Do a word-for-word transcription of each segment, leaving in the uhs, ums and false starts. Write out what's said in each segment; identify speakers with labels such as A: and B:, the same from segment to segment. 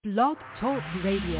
A: Blog Talk Radio.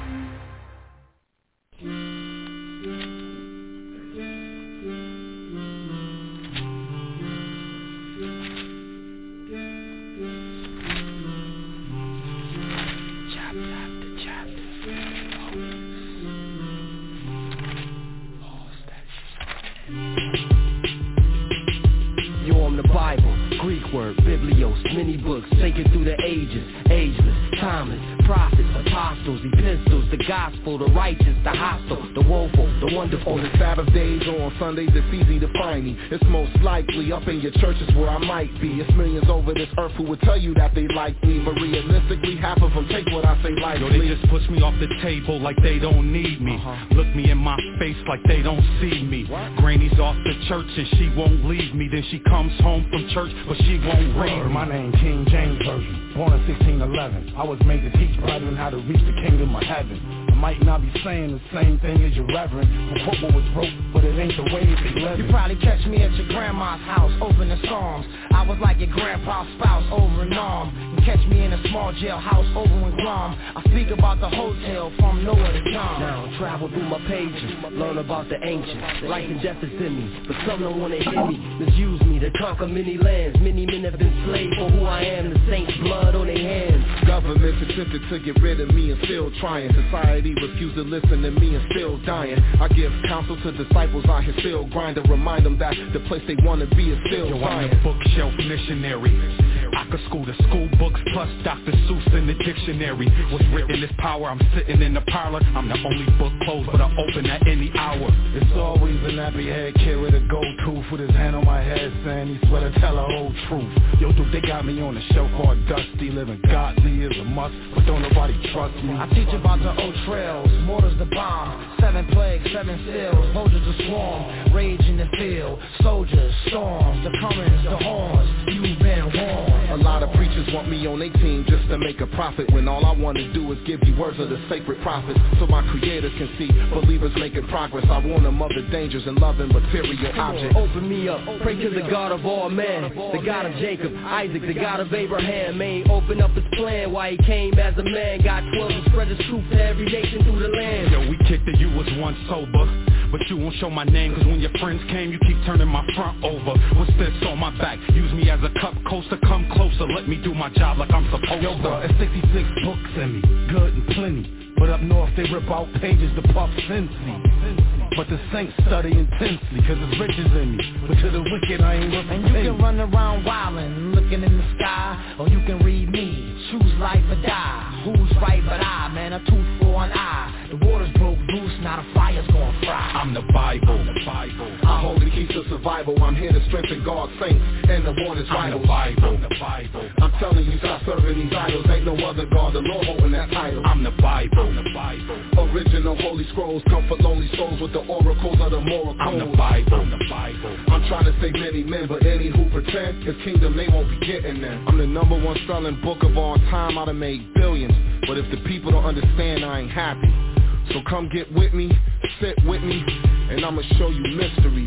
B: Many books taken through the ages, ageless, timeless, prophets, apostles, epistles, the gospel, the righteous, the hostile, the woeful, the wonderful.
C: On the Sabbath days or on Sundays, it's easy to find me. It's most likely up in your churches where I might be. It's millions over this earth who would tell you that they like me, but realistically, half of them take what I say lightly.
D: Yo, they just push me off the table like they don't need me. Uh-huh. Look me in my face like they don't see me. What? Granny's off the church and she won't leave me. Then she comes home from church, but she won't read me.
E: My name King James Version, born in sixteen eleven. I was made to teach brethren how to reach the kingdom of heaven. I might not be saying the same thing as your reverend. The quote what was broke, but it ain't the way they live.
B: You probably catch me at your grandma's house, opening Psalms. I was like your grandpa's spouse, over and on. You catch me in a small jailhouse, over in Guam. I speak about the hotel from nowhere to come. Now travel through my pages, learn about the ancients. Life and death is in me, but some don't wanna hear me. Misuse me to conquer many lands. Many men have been slaves for who I am. The saints' blood on their hands.
C: Government attempted to get rid of me and still trying. Society refused to listen to me and still dying. I give counsel to disciples out here still grinding. Remind them that the place they wanna be is still
D: Yo,
C: science.
D: I'm the bookshelf missionary. I could school the school books plus Doctor Seuss in the dictionary. What's written is power. I'm sitting in the parlor. I'm the only book closed, but I open at any hour.
E: It's always a nappy head kid with a gold tooth with his hand on my head saying he swear to tell the whole truth. Yo, dude, they got me on the shelf all dusty. Living godly is a must, but don't nobody trust me.
B: I teach about the old trails, mortars the bomb, seven plagues, seven seals, soldiers to swarm, rage in the field, soldiers, storms, the comings, the horns, you've been warned.
C: A lot of preachers want me on their team just to make a profit, when all I want to do is give you words of the sacred prophets, so my creators can see believers making progress. I warn them of the dangers and loving material objects.
B: Open me up, pray to the God of all men, the God of Jacob, Isaac, the God of Abraham. May open up his plan why he came as a man. Got twelve and spread his truth to every nation through the land.
D: Yo, we kicked it, you was once sober, but you won't show my name, cause when your friends came, you keep turning my front over. What's this on my back? Use me as a cup coaster, come closer, let me do my job like I'm supposed
E: Yo,
D: to.
E: bro, it's sixty-six books in me, good and plenty, but up north they rip out pages to puff Cincy. But the saints study intensely, cause it's riches in me, but to the wicked I ain't worth a
B: And you can run around wildin', looking in the sky, or you can read me, choose life or die. Who's right but I, man, a tooth for an eye. The waters broke loose, now the fire's gonna fry.
D: I'm the Bible, the Bible.
C: I hold the keys to survival. I'm here to strengthen God's saints and the waters
D: I'm
C: vital.
D: the Bible, I'm the Bible.
C: I'm telling you, stop serving these idols. Ain't no other God, the Lord holding that title.
D: I'm the Bible, I'm the Bible.
C: Original holy scrolls, comfort lonely souls with the oracles of the moral
D: I'm
C: codes.
D: the Bible, I'm the Bible.
C: I'm trying to save many men, but any who pretend his kingdom they won't be getting there. I'm the number one selling book of all time. I'd have made billions, but if the people don't understand, I ain't happy. So come get with me, sit with me, and I'ma show you mysteries.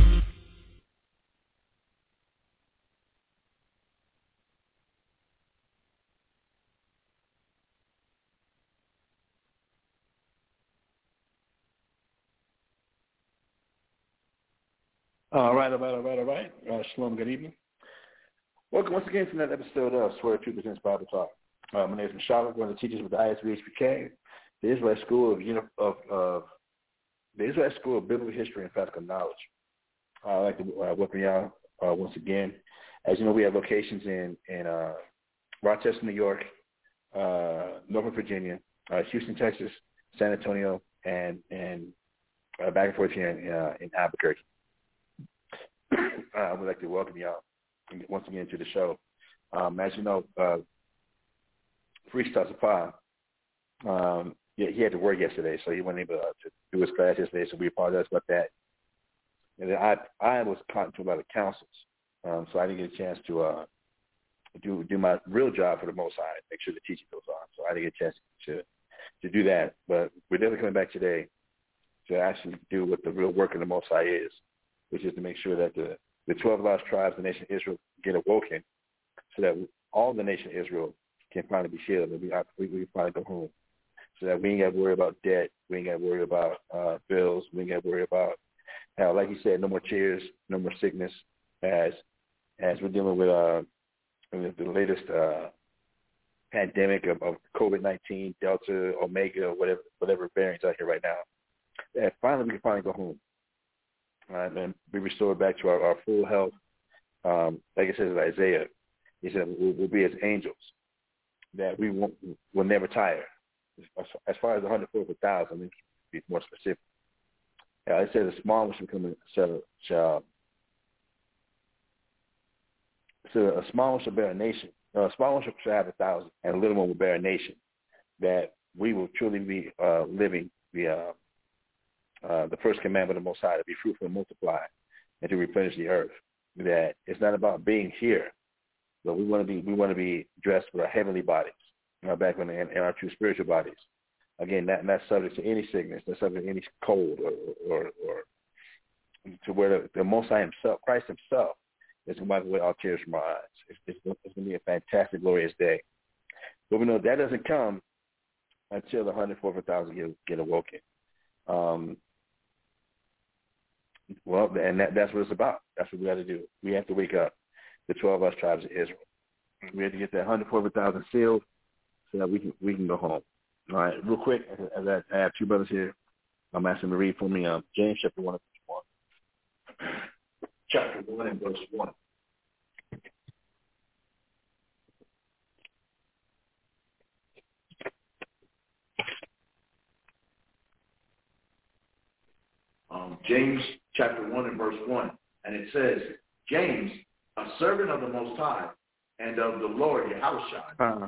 F: All right, all right, all right, all right. Uh, shalom, good evening. Welcome once again to another episode of Swear Truth Presents Bible Talk. Uh, my name is Charlotte, one of the teachers with the I S B H P K, the Israel School of, of, of the Israel School of Biblical History and Practical Knowledge. Uh, I'd like to uh, welcome y'all uh, once again. As you know, we have locations in in uh, Rochester, New York, uh, Norfolk, Virginia, uh, Houston, Texas, San Antonio, and and uh, back and forth here in, uh, in Albuquerque. uh, I would like to welcome y'all once again to the show. Um, as you know, uh, Freestyle Safar, um, yeah, he had to work yesterday, so he wasn't able uh, to do his class yesterday, so we apologize about that. And then I I was caught into a lot of councils, um, so I didn't get a chance to uh, do do my real job for the Most High, make sure the teaching goes on. So I didn't get a chance to to do that. But we're definitely coming back today to actually do what the real work of the Most High is, which is to make sure that the, the twelve lost tribes of the nation of Israel get awoken so that all the nation of Israel can finally be shielded. And we, we, we finally go home. So that we ain't got to worry about debt. We ain't got to worry about uh, bills. We ain't got to worry about, how, like you said, no more tears, no more sickness. As as we're dealing with, uh, with the latest uh, pandemic of, of COVID nineteen, Delta, Omega, whatever whatever variants out here right now, that finally we can finally go home. Right, and be restored back to our, our full health. Um, like it says in Isaiah, he said we'll, we'll be as angels, that we won't, will never tire. As far as one hundred four thousand, let me be more specific. Uh, it says a small one shall come shall, shall so a small one shall bear a nation. Uh, a small one shall have a thousand, and a little one will bear a nation. That we will truly be uh, living the uh, uh, the first commandment of the Most High, to be fruitful and multiply, and to replenish the earth. That it's not about being here, but we want to be we want to be dressed with our heavenly bodies, you know, back in, in, in our true spiritual bodies. Again, not not subject to any sickness, not subject to any cold, or or, or to where the, the Most High Himself, Christ Himself, is going to wipe away all tears from our eyes. It's, it's, it's going to be a fantastic, glorious day. But we know that doesn't come until the one hundred four thousand get, get awoken. Um, well, and that, that's what it's about. That's what we got to do. We have to wake up the twelve of us tribes of Israel. We have to get that one hundred four thousand sealed so that we can we can go home. All right, real quick, as I, I have two brothers here, I'm asking them to read for me um, James chapter one and verse one. Chapter one and verse one.
A: Um, James chapter one and verse one, and it says, James, a servant of the Most High and of the Lord Yahushua.
F: Uh-huh.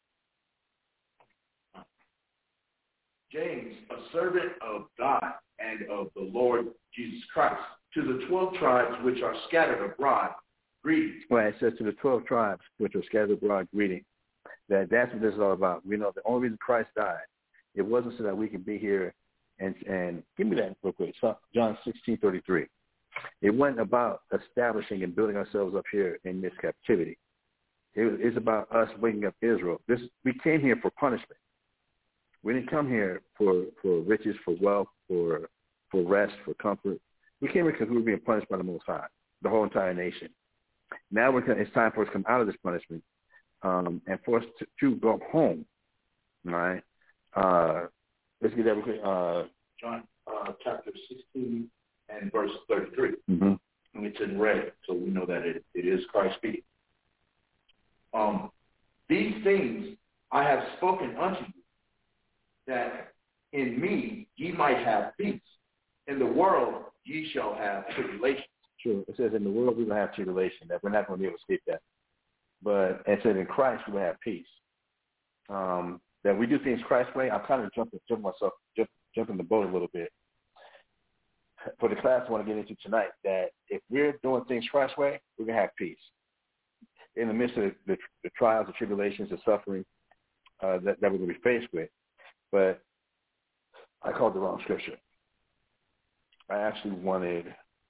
A: James, a servant of God and of the Lord Jesus Christ, to the twelve tribes which are scattered abroad, greeting.
F: Well, it says to the twelve tribes which are scattered abroad, greeting. That that's what this is all about. We know the only reason Christ died, it wasn't so that we can be here and and give me that real quick. John sixteen thirty three. It wasn't about establishing and building ourselves up here in this captivity. It, it's about us waking up Israel. This we came here for punishment. We didn't come here for, for riches, for wealth, for for rest, for comfort. We came here because we were being punished by the Most High, the whole entire nation. Now we're it's time for us to come out of this punishment um, and for us to, to go home. All right. Uh, let's get that real quick. Uh,
A: John uh, chapter sixteen and verse thirty-three.
F: Mm-hmm.
A: And it's in red, so we know that it, it is Christ speaking. Um, these things I have spoken unto you, that in me ye might have peace. In the world ye shall have tribulation.
F: Sure. It says in the world we will have tribulation, that we're not going to be able to escape that. But it said in Christ we will have peace. Um, that we do things Christ's way. I'm kind of jumping, jumping myself, jump, jumping the boat a little bit. For the class I want to get into tonight, that if we're doing things Christ's way, we're going to have peace. In the midst of the, the, the trials, the tribulations, the suffering uh, that, that we're going to be faced with. But I called the wrong scripture. I actually wanted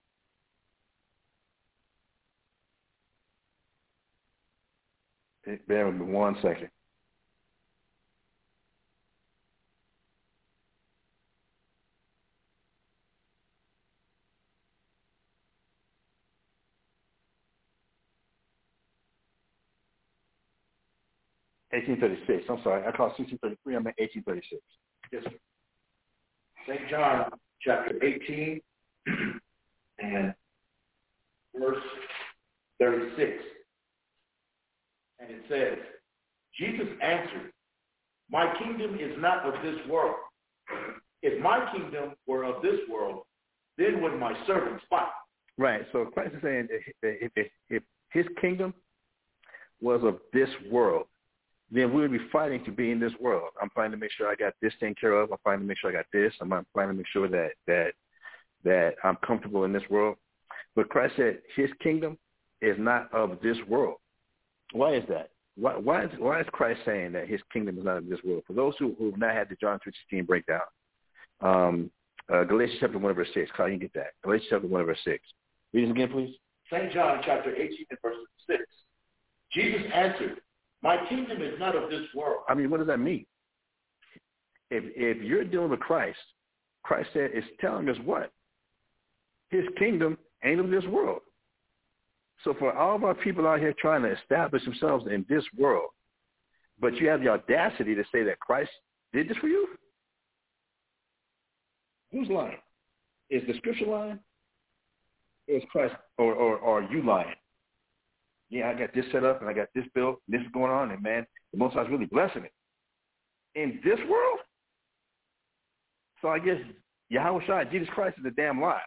F: bear with me one second. eighteen thirty-six. I'm sorry. I called sixteen thirty-three. I meant eighteen thirty-six.
A: Yes, sir. Saint John chapter eighteen and verse thirty-six. And it says, Jesus answered, my kingdom is not of this world. If my kingdom were of this world, then would my servants fight.
F: Right. So Christ is saying if, if, if his kingdom was of this world, then we would be fighting to be in this world. I'm trying to make sure I got this taken care of. I'm trying to make sure I got this. I'm trying to make sure that that that I'm comfortable in this world. But Christ said his kingdom is not of this world. Why is that? Why, why, is, why is Christ saying that his kingdom is not of this world? For those who who have not had the John three sixteen breakdown, um, uh, Galatians chapter one verse six. How you get that? Galatians chapter one verse six. Read it again, please.
A: Saint John chapter eighteen and verse six. Jesus answered, My kingdom is not of this world.
F: I mean, what does that mean? If if you're dealing with Christ, Christ said is telling us what? His kingdom ain't of this world. So for all of our people out here trying to establish themselves in this world, but you have the audacity to say that Christ did this for you? Who's lying? Is the scripture lying? Or is Christ, or, or, or are you lying? Yeah, I got this set up and I got this built, and this is going on, and man, the Most High's really blessing it. In this world? So I guess Yahweh Shai, Jesus Christ, is a damn lie.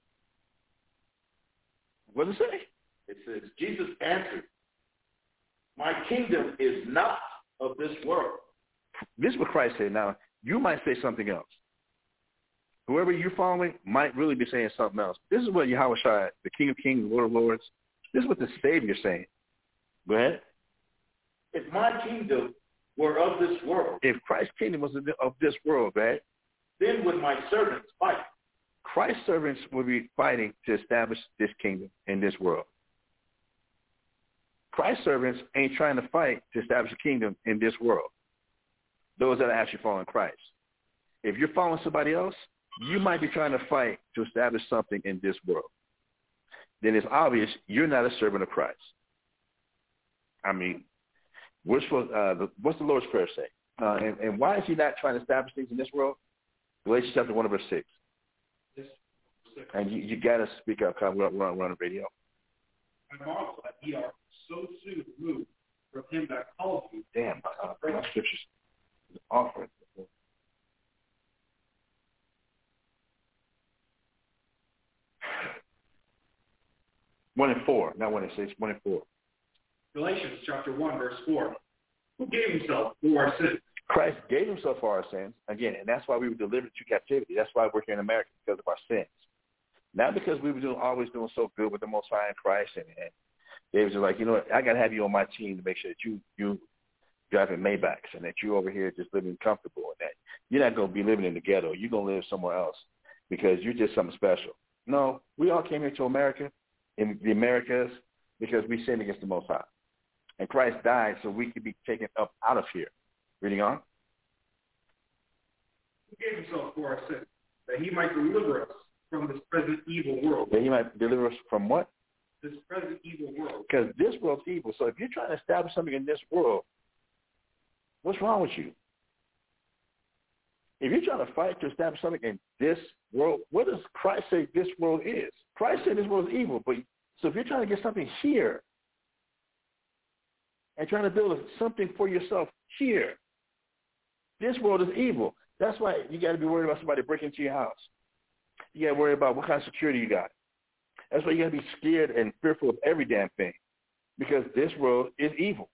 F: What does it say?
A: It says, Jesus answered, my kingdom is not of this world.
F: This is what Christ said. Now, you might say something else. Whoever you're following might really be saying something else. This is what Yahweh Shai, the King of Kings, Lord of Lords, this is what the Savior is saying. Go ahead.
A: If my kingdom were of this world.
F: If Christ's kingdom was of this world, right?
A: Then would my servants fight.
F: Christ's servants will be fighting to establish this kingdom in this world. Christ's servants ain't trying to fight to establish a kingdom in this world. Those that are actually following Christ. If you're following somebody else, you might be trying to fight to establish something in this world. Then it's obvious you're not a servant of Christ. I mean, what's, uh, the, what's the Lord's Prayer say? Uh, and, and why is he not trying to establish things in this world? Galatians chapter one, verse six. And you, you got to speak up because we're, we're on the radio.
G: I marvel that ye are so soon removed from him that called you.
F: Damn, uh, my scriptures offering. One and four, not one and six, one and four.
G: Galatians chapter one, verse four. Who gave himself for our sins?
F: Christ gave himself for our sins, again, and that's why we were delivered to captivity. That's why we're here in America, because of our sins. Not because we were doing, always doing so good with the Most High in Christ, and, and they was just like, you know what, I got to have you on my team to make sure that you you driving Maybachs and that you over here just living comfortable and that you're not going to be living in the ghetto. You're going to live somewhere else because you're just something special. No, we all came here to America, in the Americas, because we sinned against the Most High. And Christ died so we could be taken up out of here. Reading on.
G: He gave himself for our sins, that he might deliver us from this present evil world.
F: That he might deliver us from what?
G: This present evil world.
F: Because this world's evil. So if you're trying to establish something in this world, what's wrong with you? If you're trying to fight to establish something in this world, what does Christ say this world is? Christ said this world is evil. But so if you're trying to get something here and trying to build something for yourself here, this world is evil. That's why you got to be worried about somebody breaking into your house. You got to worry about what kind of security you got. That's why you got to be scared and fearful of every damn thing, because this world is evil.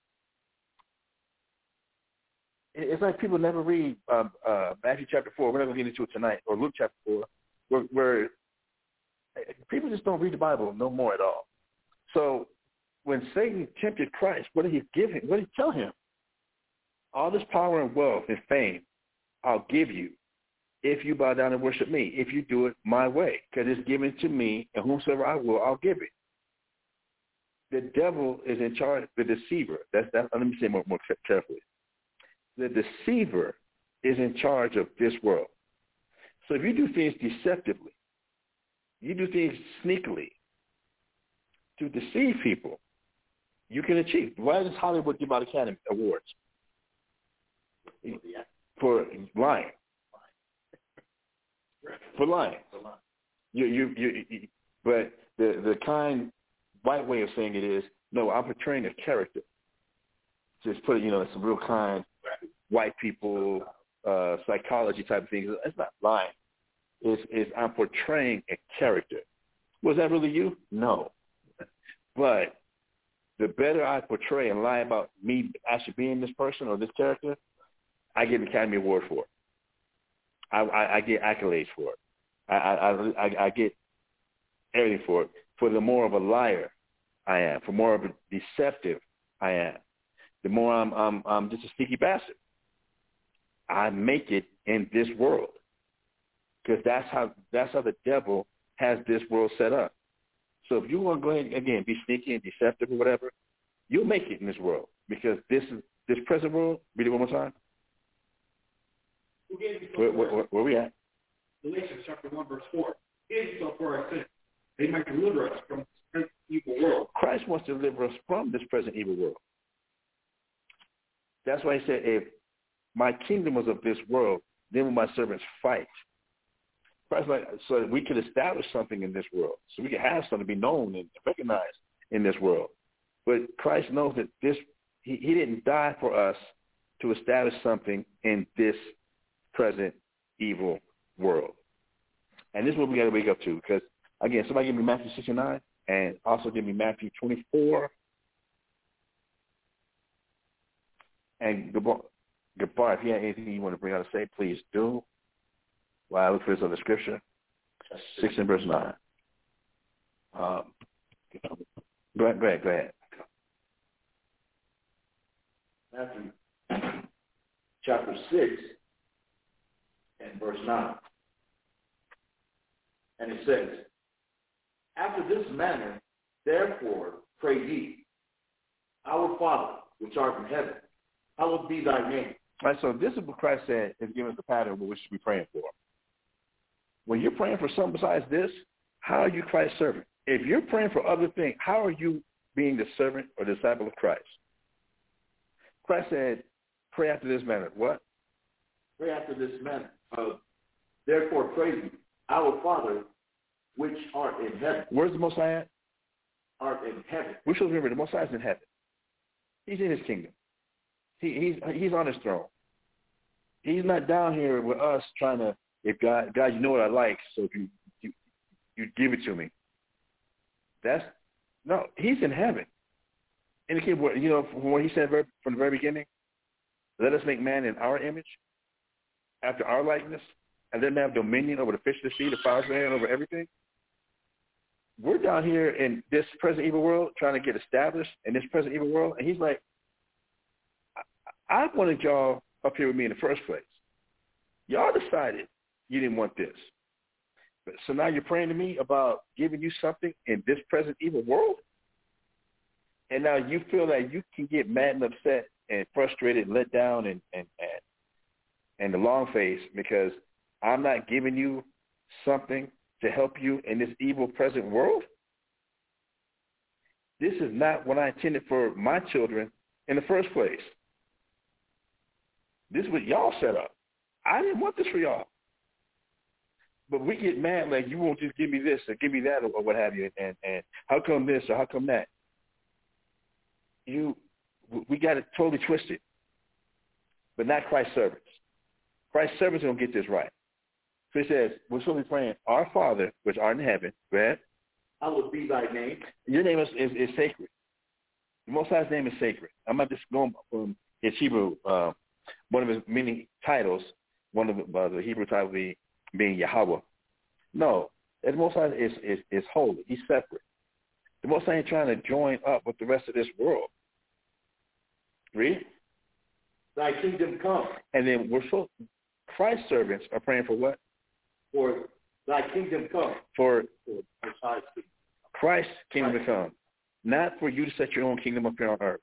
F: It's like people never read um, uh, Matthew chapter four. We're not going to get into it tonight, or Luke chapter four, where, where people just don't read the Bible no more at all. So when Satan tempted Christ, what did he give him? What did he tell him? All this power and wealth and fame I'll give you if you bow down and worship me, if you do it my way, because it's given to me, and whomsoever I will, I'll give it. The devil is in charge, the deceiver. That's that. Let me say more, more carefully. The deceiver is in charge of this world. So if you do things deceptively, you do things sneakily to deceive people, you can achieve. Why does Hollywood give out Academy Awards? For lying. For lying. You, you, you, you, but the, the kind white way of saying it is, no, I'm portraying a character. Just put it, you know, some real kind white people, uh, psychology type of things. It's not lying. It's, it's I'm portraying a character. Was that really you? No. But the better I portray and lie about me actually being this person or this character, I get an Academy Award for it. I, I, I get accolades for it. I, I, I, I get everything for it. For the more of a liar I am, for more of a deceptive I am, the more I'm, I'm, I'm just a sneaky bastard. I make it in this world because that's how that's how the devil has this world set up. So if you want to go ahead and, again, be sneaky and deceptive or whatever, you'll make it in this world. Because this is this present world. Read it one more time.
G: Who gave himself
F: Where,
G: for
F: where,
G: our
F: where, where we at?
G: Galatians chapter one, verse four. He gave himself for our sins. They might deliver us from this evil world.
F: Christ wants to deliver us from this present evil world. That's why he said, if my kingdom was of this world, then will my servants fight. Christ, like, so that we could establish something in this world, so we could have something be known and recognized in this world. But Christ knows that this he, he didn't die for us to establish something in this present evil world. And this is what we got to wake up to, because, again, somebody give me Matthew six and nine, and also give me Matthew twenty-four. And Gabar, if you have anything you want to bring out and say, please do. While I look for this other scripture, six and verse nine. Um, go ahead, go ahead, go ahead.
A: Matthew chapter six and verse nine. And it says, after this manner, therefore, pray ye, our Father, which art in heaven, hallowed be thy name.
F: All right, so this is what Christ said is giving us the pattern of what we should be praying for. When you're praying for something besides this, how are you Christ's servant? If you're praying for other things, how are you being the servant or disciple of Christ? Christ said, pray after this manner. What?
A: Pray after this manner. Uh, therefore, pray ye, our Father, which art in heaven.
F: Where's the Most High at?
A: Art in heaven.
F: We should remember the Most High is in heaven. He's in his kingdom. He, he's he's on his throne. He's not down here with us trying to, if God, God, you know what I like, so if you, you, you give it to me. That's, no, he's in heaven. Indicate what, you know, from what he said from the very beginning, let us make man in our image, after our likeness, and then have dominion over the fish of the sea, the fowls of the air, over everything. We're down here in this present evil world trying to get established in this present evil world, and he's like, I wanted y'all up here with me in the first place. Y'all decided you didn't want this. But, so now you're praying to me about giving you something in this present evil world? And now you feel that you can get mad and upset and frustrated and let down and, and, and, and the long face because I'm not giving you something to help you in this evil present world? This is not what I intended for my children in the first place. This is what y'all set up. I didn't want this for y'all. But we get mad like you won't just give me this or give me that or, or what have you. And, and how come this or how come that? You, we got it totally twisted. But not Christ's servants. Christ's servants don't get this right. So he says, we're supposed to be praying, our Father, which art in heaven, go ahead.
A: Hallowed be thy name.
F: Your name is, is, is sacred. The Most High's name is sacred. I'm not just going from his Hebrew, uh, one of his many titles, one of the, uh, the Hebrew title being, being Yahweh. No, the Most High is, is, is holy. He's separate. The Most High ain't trying to join up with the rest of this world. Read.
A: Thy kingdom come.
F: And then we're so, Christ's servants are praying for what?
A: For thy kingdom come.
F: For,
A: for
F: Christ's kingdom
A: Christ.
F: to come. Not for you to set your own kingdom up here on earth.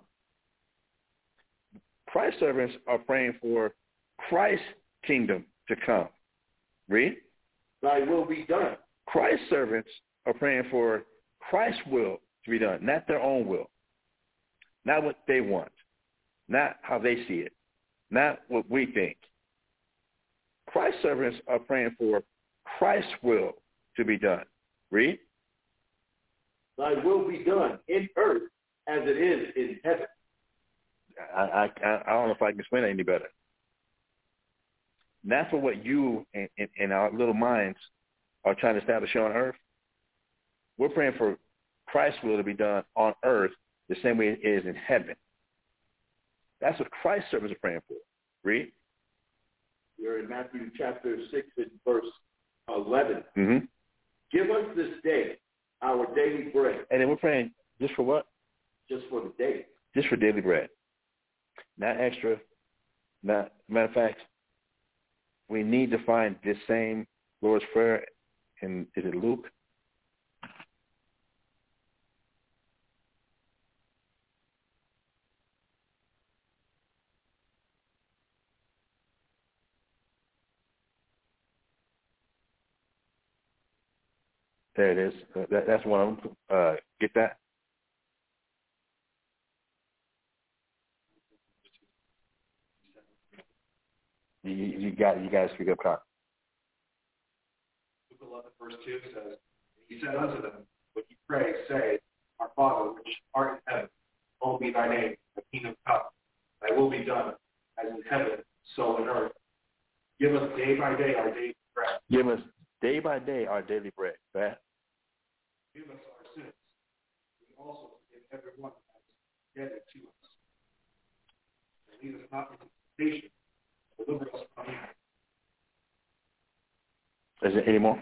F: Christ's servants are praying for Christ's kingdom to come. Read.
A: Thy will be done.
F: Christ's servants are praying for Christ's will to be done, not their own will. Not what they want. Not how they see it. Not what we think. Christ's servants are praying for Christ's will to be done. Read.
A: Thy will be done in earth as it is in heaven.
F: I, I, I don't know if I can explain it any better. Not for what you and, and, and our little minds are trying to establish here on earth. We're praying for Christ's will to be done on earth the same way it is in heaven. That's what Christ's servants are praying for. Read.
A: We're in Matthew chapter six and verse eleven.
F: Mm-hmm.
A: Give us this day our daily bread.
F: And then we're praying just for what?
A: Just for the day.
F: Just for daily bread. Not extra. Not, matter of fact, we need to find this same Lord's Prayer in, is it Luke? There it is. Uh, that, that's one of them. Uh, get that? You, you got you got to speak up, Carl.
G: Luke eleven, verse two says, He said unto them, when you pray, say, Our Father, which art in heaven, hallowed be thy name, thy kingdom come, thy will be done, as in heaven, so on earth. Give us day by day our daily bread.
F: Give us day by day our daily bread. Right?
G: Give us our sins. We also forgive everyone that has indebted to us. And lead us not into temptation, but deliver us from evil.
F: Is there any more?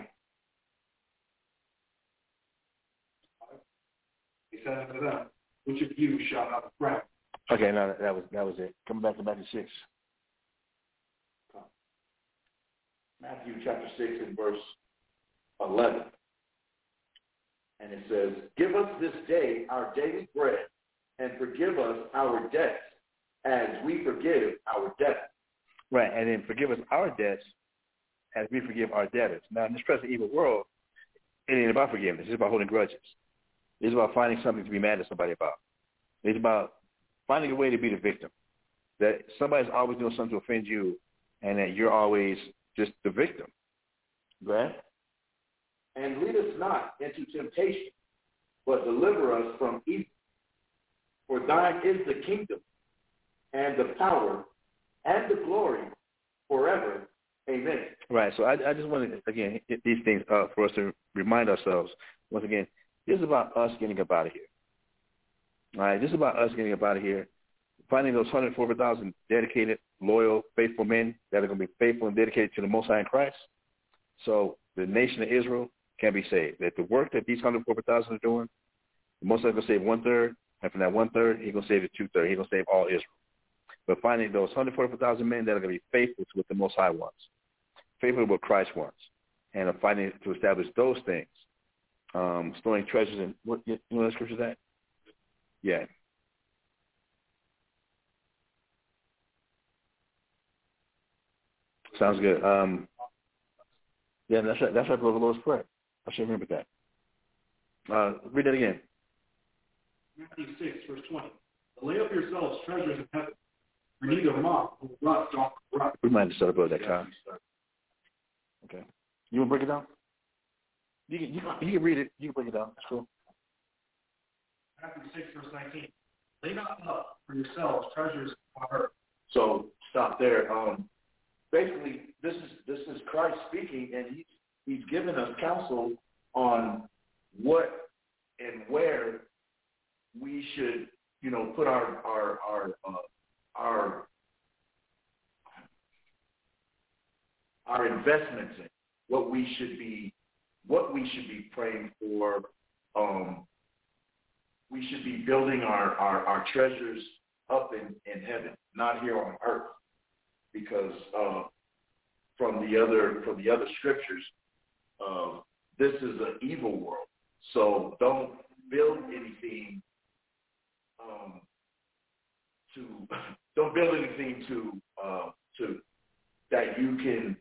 G: He said unto them, which of you shall have a friend?
F: Okay, no, that, that was that was it. Coming back to Matthew six. Matthew chapter six and verse eleven. And it says, Give us this day our daily bread, and forgive us our debts, as we forgive our debtors. Right, and then forgive us our debts, as we forgive our debtors. Now, in this present evil world, it ain't about forgiveness. It's about holding grudges. It's about finding something to be mad at somebody about. It's about finding a way to be the victim. That somebody's always doing something to offend you, and that you're always just the victim. Right? And lead us not into temptation, but deliver us from evil. For thine is the kingdom, and the power, and the glory, forever. Amen. Right. So I, I just want to, again, hit these things up for us to remind ourselves, once again, this is about us getting up out of here. All right. This is about us getting up out of here, finding those one hundred forty thousand dedicated, loyal, faithful men that are going to be faithful and dedicated to the Most High in Christ. So the nation of Israel can be saved. That the work that these one hundred forty thousand are doing, the Most High is going to save one-third, and from that one-third, he's going to save the two-thirds. He's going to save all Israel. But finding those one hundred forty thousand men that are going to be faithful to what the Most High wants, faithful to what Christ wants, and finding to establish those things, um, storing treasures in, what, you know what scripture is that? Yeah. Sounds good. Um, yeah, that's right. That's right, Brother Lord's Prayer. I should remember that. Uh, read that again.
G: Matthew six, verse twenty. Lay up yourselves treasures in heaven, where neither moth nor rust doth corrupt.
F: We might have started about that time. Okay. You want to break it down? You can, you, can, you can read it. You can break it down. That's cool.
G: Matthew six, verse nineteen. Lay not up for yourselves treasures on earth.
A: So stop there. Um, basically, this is this is Christ speaking, and he's he's giving us counsel on what and where we should, you know, put our our our uh, our our investments in. What we should be, what we should be praying for. Um, we should be building our, our, our treasures up in, in heaven, not here on earth, because uh, from the other from the other scriptures, uh, this is an evil world. So don't build anything um, to don't build anything to uh, to that you can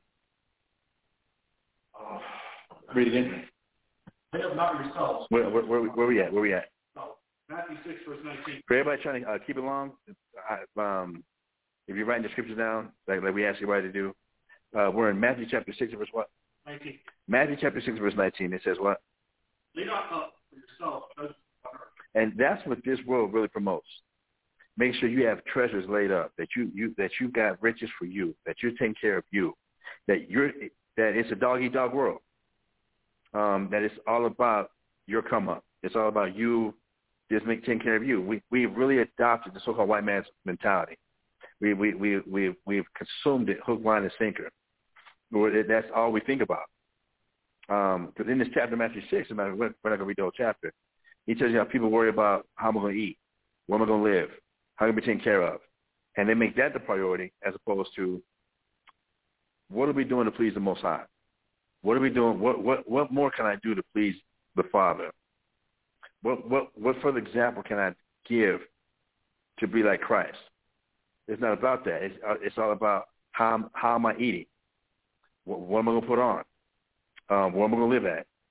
A: uh, read again.
G: Lay up not yourselves.
F: Where where where, where we at? Where we at?
G: Matthew six, verse nineteen.
F: For everybody trying to uh, keep it long, I, um, if you're writing the scriptures down, like, like we asked you to do, uh, we're in Matthew chapter six, verse what?
G: nineteen.
F: Matthew chapter six, verse nineteen. It says what?
G: Lay not up for yourselves treasures on earth.
F: And that's what this world really promotes. Make sure you have treasures laid up, that you, you that you got riches for you, that you're taking care of you, that you're that it's a dog eat dog world. Um, that it's all about your come up. It's all about you. Just make taking care of you. We we've really adopted the so-called white man's mentality. We we we we we've consumed it hook, line, and sinker. That's all we think about. Because um, in this chapter, Matthew six, we're not going to read the whole chapter. He tells you how people worry about how am I going to eat, where am I going to live, how am I going to be taken care of, and they make that the priority as opposed to what are we doing to please the Most High? What are we doing? What what what more can I do to please the Father? What what what further example can I give to be like Christ? It's not about that. It's it's all about how how am I eating? What, what am I going to put on? Um, where am I going to live at?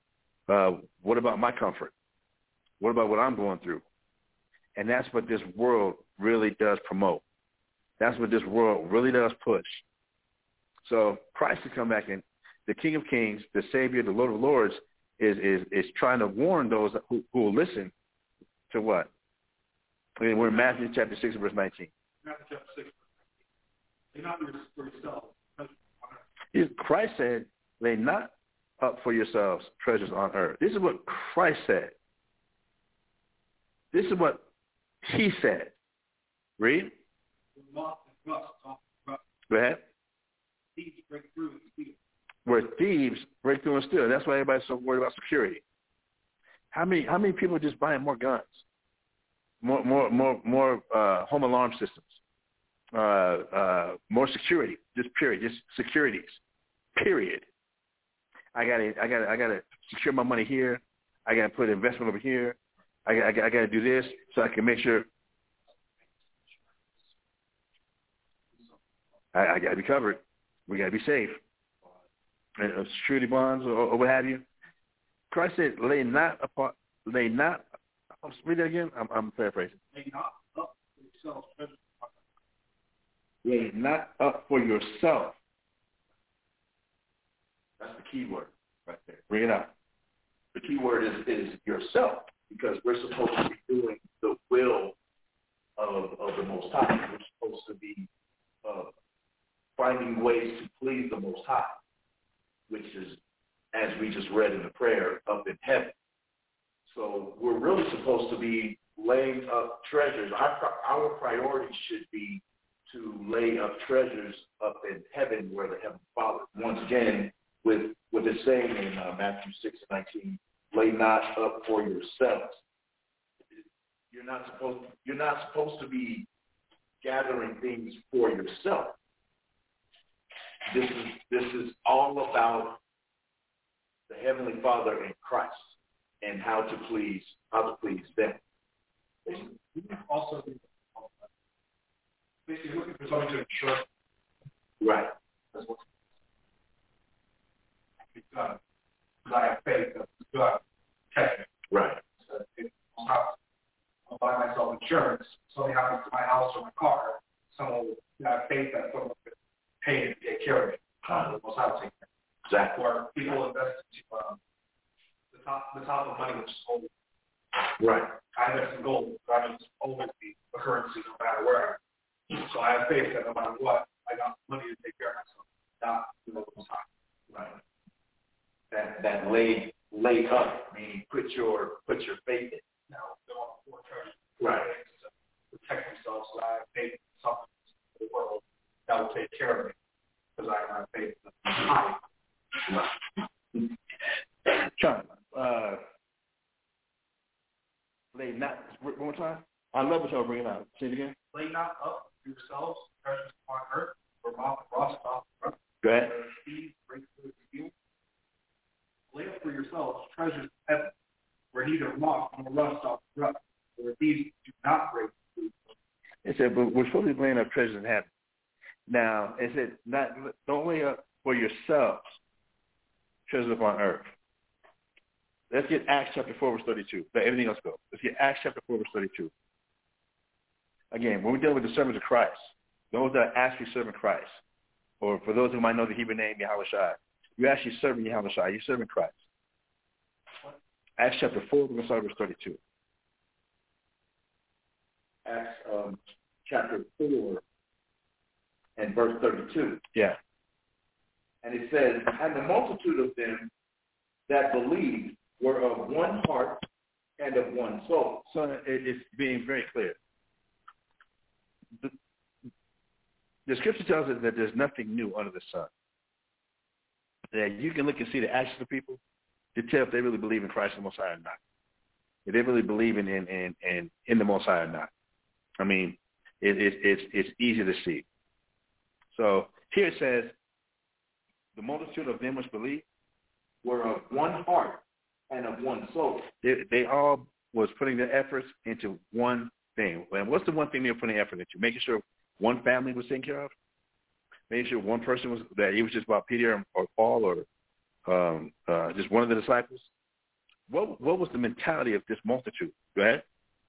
F: Uh, what about my comfort? What about what I'm going through? And that's what this world really does promote. That's what this world really does push. So Christ has come back, and the King of Kings, the Savior, the Lord of Lords, is is, is trying to warn those who, who will listen to what? I mean, we're in Matthew chapter six, verse nineteen.
G: Matthew chapter six, verse nineteen. Lay not for yourself.
F: Christ said, lay not up for yourselves treasures on earth. This is what Christ said. This is what he said. Read. Go ahead.
G: Thieves break through and steal.
F: Where thieves break through and steal. That's why everybody's so worried about security. How many how many people are just buying more guns? More more more more uh, home alarm systems. Uh, uh, more security. Just period. Just securities. Period. I gotta I gotta I gotta secure my money here. I gotta put investment over here. I got I got, I got to do this so I can make sure I, I got to be covered. We got to be safe. And, uh, security bonds or, or what have you. Christ said, "Lay not upon, lay not." I'll read that again. I'm, I'm paraphrasing.
G: Lay not up for yourself.
F: Lay not up for yourself. That's the key word right there. Bring it out. The key word is is yourself, because we're supposed to be doing the will of of the Most High. We're supposed to be uh, finding ways to please the Most High, which is, as we just read in the prayer, up in heaven. So we're really supposed to be laying up treasures. Our, our priority should be to lay up treasures up in heaven where the Heavenly Father. Once again, with with the saying in uh, Matthew six and nineteen, lay not up for yourselves. You're not supposed to, you're not supposed to be gathering things for yourself. This is this is all about the Heavenly Father and Christ and how to please how to please them.
G: Also, basically looking for something to ensure.
F: Right.
G: That's what it's done. Because I have faith that it's done. Catch it.
F: Right.
G: So if I'll buy myself insurance, something happens to my house or my car, someone will have faith that someone will pay to take care of it. Um, the most how to take care of it.
F: Exactly.
G: Or people invest into um, the top the top of money, which is gold.
F: Right.
G: I invest in gold, but I just always be a currency no matter where. So I have faith that no matter what, I got money to take care of myself. Not the most high.
F: Right. That that lay lay up, meaning put your put your faith in.
G: Now they want more treasure.
F: Right.
G: To protect themselves, so I have faith in something in the world that will take care of me. Because I have faith in the high.
F: Right. John, uh, lay not one more time. I love what y'all bringing out. Say it again.
G: Lay not up for yourselves treasures upon earth, where moth and rust off the earth.
F: Go ahead.
G: Where thieves break through and steal. Lay up for yourselves treasures in heaven, where neither moth nor rust off the earth, where thieves do not break through.
F: It said, but we're supposed to be laying up treasures in heaven. Now, it said, not don't lay up for yourselves treasures upon earth. Let's get Acts chapter four, verse thirty-two. Let everything else go. Let's get Acts chapter four, verse thirty-two. Again, when we're dealing with the servants of Christ, those that are actually serving Christ, or for those who might know the Hebrew name, Yahweh Shai, you're actually serving Yahweh Shai. You're serving Christ. Acts chapter four, we're going to start verse thirty-two. Acts um, chapter four and verse thirty-two. Yeah. And it says, and the multitude of them that believed were of one heart and of one soul. So it's being very clear. The, the scripture tells us that there's nothing new under the sun. That you can look and see the actions of people to tell if they really believe in Christ and the Most High or not. If they really believe in in, in, in, in the Most High or not. I mean, it, it, it's it's easy to see. So here it says, the multitude of them which believe were of one heart and of one soul. They, they all was putting their efforts into one thing. And what's the one thing they were putting effort into? Making sure one family was taken care of? Making sure one person was, that it was just about Peter or Paul or um, uh, just one of the disciples? What what was the mentality of this multitude? Go ahead.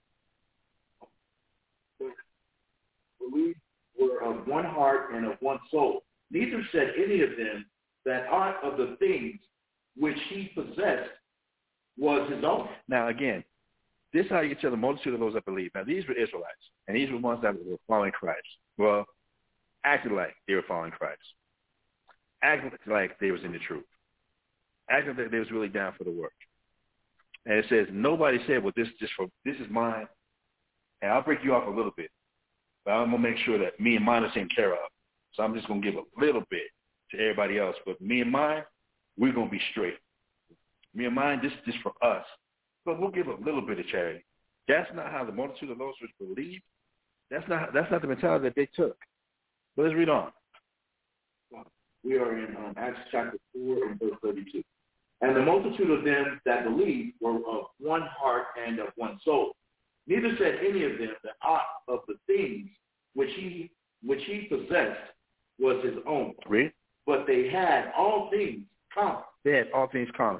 A: We were of one heart and of one soul. Neither said any of them that aught of the things which he possessed was his own.
F: Now again, this is how you can tell the multitude of those that believe. Now these were Israelites, and these were ones that were following Christ. Well, acted like they were following Christ. Acted like they was in the truth. Acted like they was really down for the work. And it says nobody said, "Well, this just for this is mine," and I'll break you off a little bit, but I'm gonna make sure that me and mine are taken care of. So I'm just gonna give a little bit to everybody else, but me and mine, we're gonna be straight. Me and mine, this is just for us, but we'll give a little bit of charity. That's not how the multitude of those which believe. That's not that's not the mentality that they took. But let's read on.
A: We are in um, Acts chapter four and verse thirty-two. And the multitude of them that believed were of one heart and of one soul. Neither said any of them that aught of the things which he which he possessed was his own.
F: Read.
A: But they had all things common.
F: They had all things common.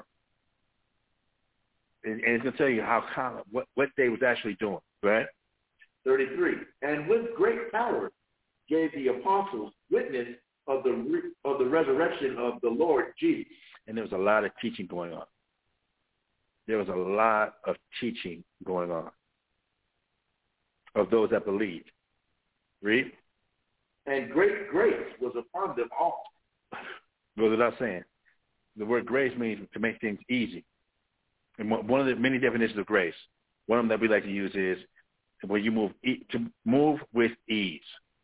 F: And, and it's going to tell you how common, what, what they was actually doing, right?
A: thirty-three. And with great power gave the apostles witness of the re- of the resurrection of the Lord Jesus.
F: And there was a lot of teaching going on. There was a lot of teaching going on of those that believed. Read.
A: And great grace was upon them all.
F: Goes without saying. The word grace means to make things easy. And one of the many definitions of grace, one of them that we like to use is when you move e- to move with ease.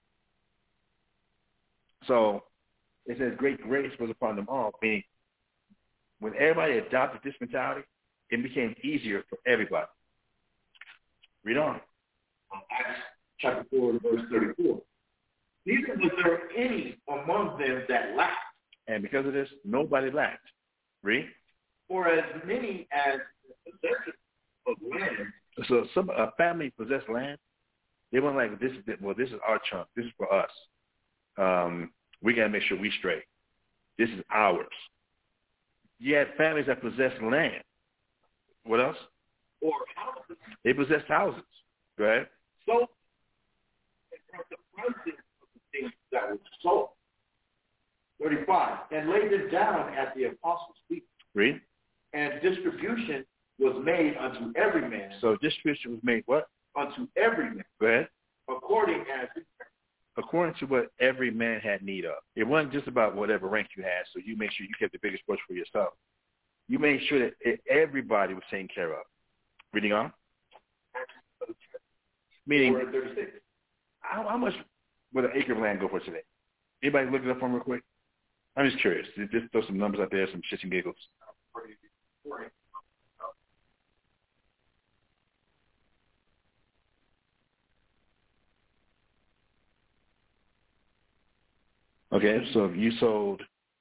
F: So it says great grace was upon them all, meaning when everybody adopted this mentality, it became easier for everybody. Read on.
A: Acts chapter four, verse thirty-four. Neither was there any among them that lacked.
F: And because of this, nobody lacked. Read.
A: For as many as the possessors of land.
F: So some a family possessed land. They weren't like, this is well, this is our chunk. This is for us. Um, we got to make sure we straight. This is ours. You had families that possessed land. What else?
A: Or houses.
F: They possessed houses. Go ahead.
A: So, it brought the presence of the things that were sold. thirty-five. And laid them down at the apostles' feet.
F: Read.
A: And distribution was made unto every man.
F: So distribution was made what?
A: Unto every man.
F: Go ahead.
A: According as it
F: According to what every man had need of. It wasn't just about whatever rank you had, so you make sure you kept the biggest portion for yourself. You made sure that it, everybody was taken care of. Reading on? Meaning, how, how much would an acre of land go for today? Anybody look it up for me real quick? I'm just curious. Just throw some numbers out there, some shits and giggles. Okay, so if you sold,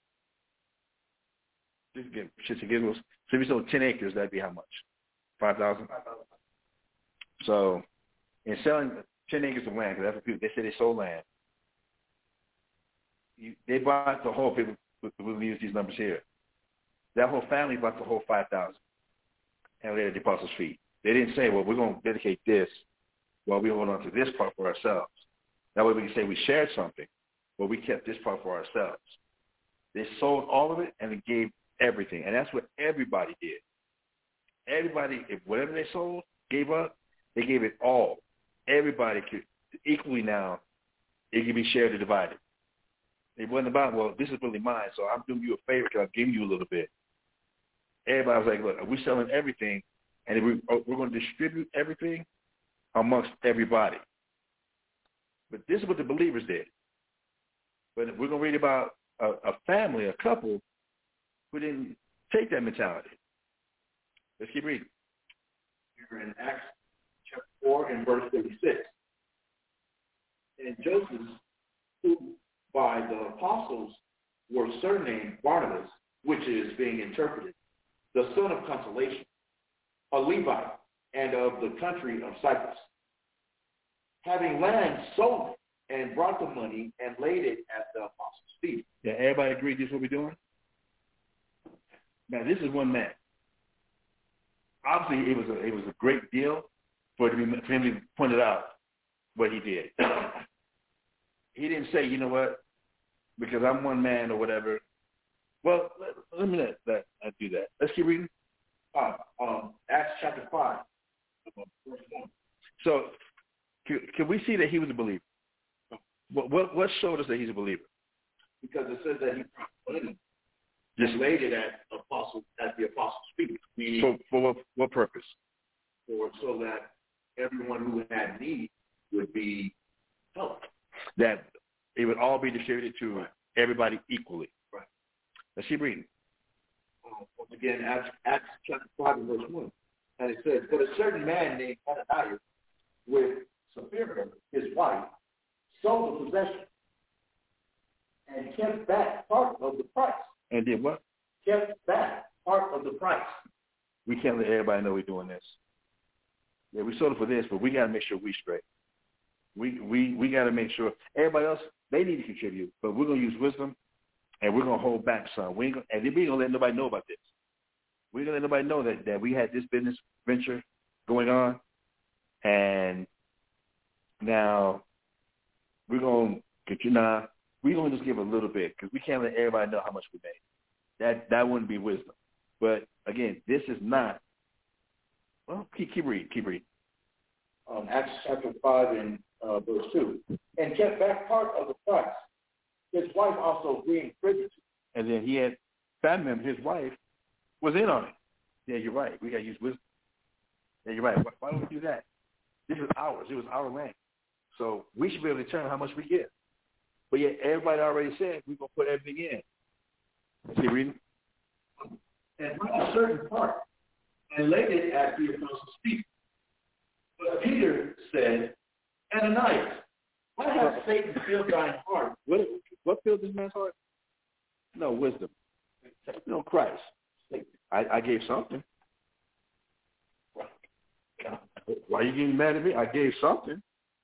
F: just get shits and giggles. So if you sold ten acres, that'd be how much? Five thousand. So, in selling ten acres of land, because that's what people they say they sold land. You, they bought the whole. People will use these numbers here. That whole family bought the whole five thousand, and laid at the apostles' feet. They didn't say, "Well, we're going to dedicate this, while we hold on to this part for ourselves." That way, we can say we shared something. But we kept this part for ourselves. They sold all of it and they gave everything. And that's what everybody did. Everybody, if whatever they sold, gave up, they gave it all. Everybody could equally now, it can be shared or divided. It wasn't about, well, this is really mine, so I'm doing you a favor because I'm giving you a little bit. Everybody was like, look, we're selling everything, and we, we're going to distribute everything amongst everybody. But this is what the believers did. But we're going to read about a, a family, a couple, who didn't take that mentality. Let's keep reading.
A: Here in Acts chapter four and verse thirty-six. And Joseph, who by the apostles were surnamed Barnabas, which is being interpreted, the son of consolation, a Levite, and of the country of Cyprus, having land sold it, and brought the money and laid it at the apostles' feet.
F: Yeah, everybody agree this is what we're doing? Now, this is one man. obviously it was a, it was a great deal for, it to be, for him to point it out what he did. He didn't say, you know what, because I'm one man or whatever. Well, let, let me let, let, let do that. Let's keep reading.
A: Uh, um, Acts chapter five.
F: So, can, can we see that he was a believer? What, what what showed us that he's a believer?
A: Because it says that he proclaimed just laid it at apostle at the apostles' feet.
F: For for what what purpose?
A: For so that everyone who had need would be helped.
F: That it would all be distributed to right. everybody equally.
A: Right.
F: Let's keep reading.
A: Um, once again, Acts, Acts chapter five and verse one, and it says, "But a certain man named Ananias, with Sapphira, his wife, sold the possession and kept back part of the price."
F: And did what?
A: Kept back part of the price.
F: We can't let everybody know we're doing this. Yeah, we sold it for this, but we got to make sure we straight. We we we got to make sure everybody else, they need to contribute, but we're gonna use wisdom, and we're gonna hold back some. We ain't gonna, and we ain't gonna let nobody know about this. We ain't gonna let nobody know that that we had this business venture going on, and now we're gonna get you now. We're gonna just give a little bit because we can't let everybody know how much we made. That that wouldn't be wisdom. But again, this is not. Well, keep keep reading, keep reading.
A: Um, Acts chapter five and uh, verse two, and kept back part of the price. His wife also being privy to.
F: And then he had family members. His wife was in on it. Yeah, you're right. We got to use wisdom. Yeah, you're right. Why, why don't we do that? This is ours. It was our land. So we should be able to determine how much we get. But yet everybody already said we're going to put everything in. Let's keep reading.
A: And brought a certain part and laid it at the apostles' feet. But Peter said, Ananias, why has Satan filled thine heart?
F: What, what filled this man's heart? No, wisdom. No, Christ. I, I gave something. Why are you getting mad at me? I gave something.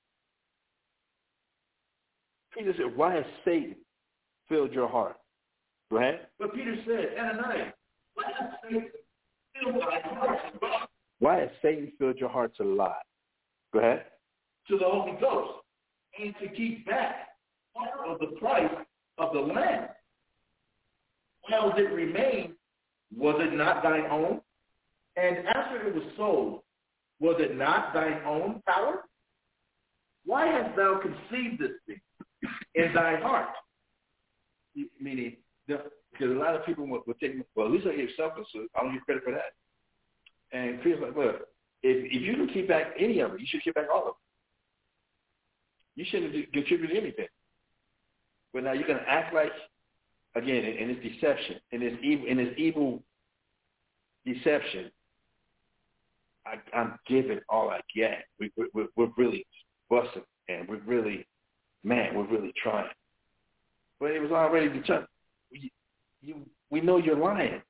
F: Peter said, why has Satan filled your heart? Go ahead.
A: But Peter said, Ananias, why has Satan filled thy heart?
F: Why has Satan filled your heart to lie? Go ahead.
A: To the Holy Ghost, and to keep back part of the price of the land. While it remained, was it not thine own? And after it was sold, was it not thine own power? Why hast thou conceived this thing in thy heart?
F: Meaning, because a lot of people will, will take, well, at least I gave something, so I don't give credit for that. And Peter's like, well, if, if you can keep back any of it, you should keep back all of it. You shouldn't have contributed anything. But now you're going to act like, again, in, in this deception, in this evil, in this evil deception, I, I'm giving all I get. We, we, we're really busting, and we're really, man, we're really trying. But it was already determined. We, you, we know you're lying.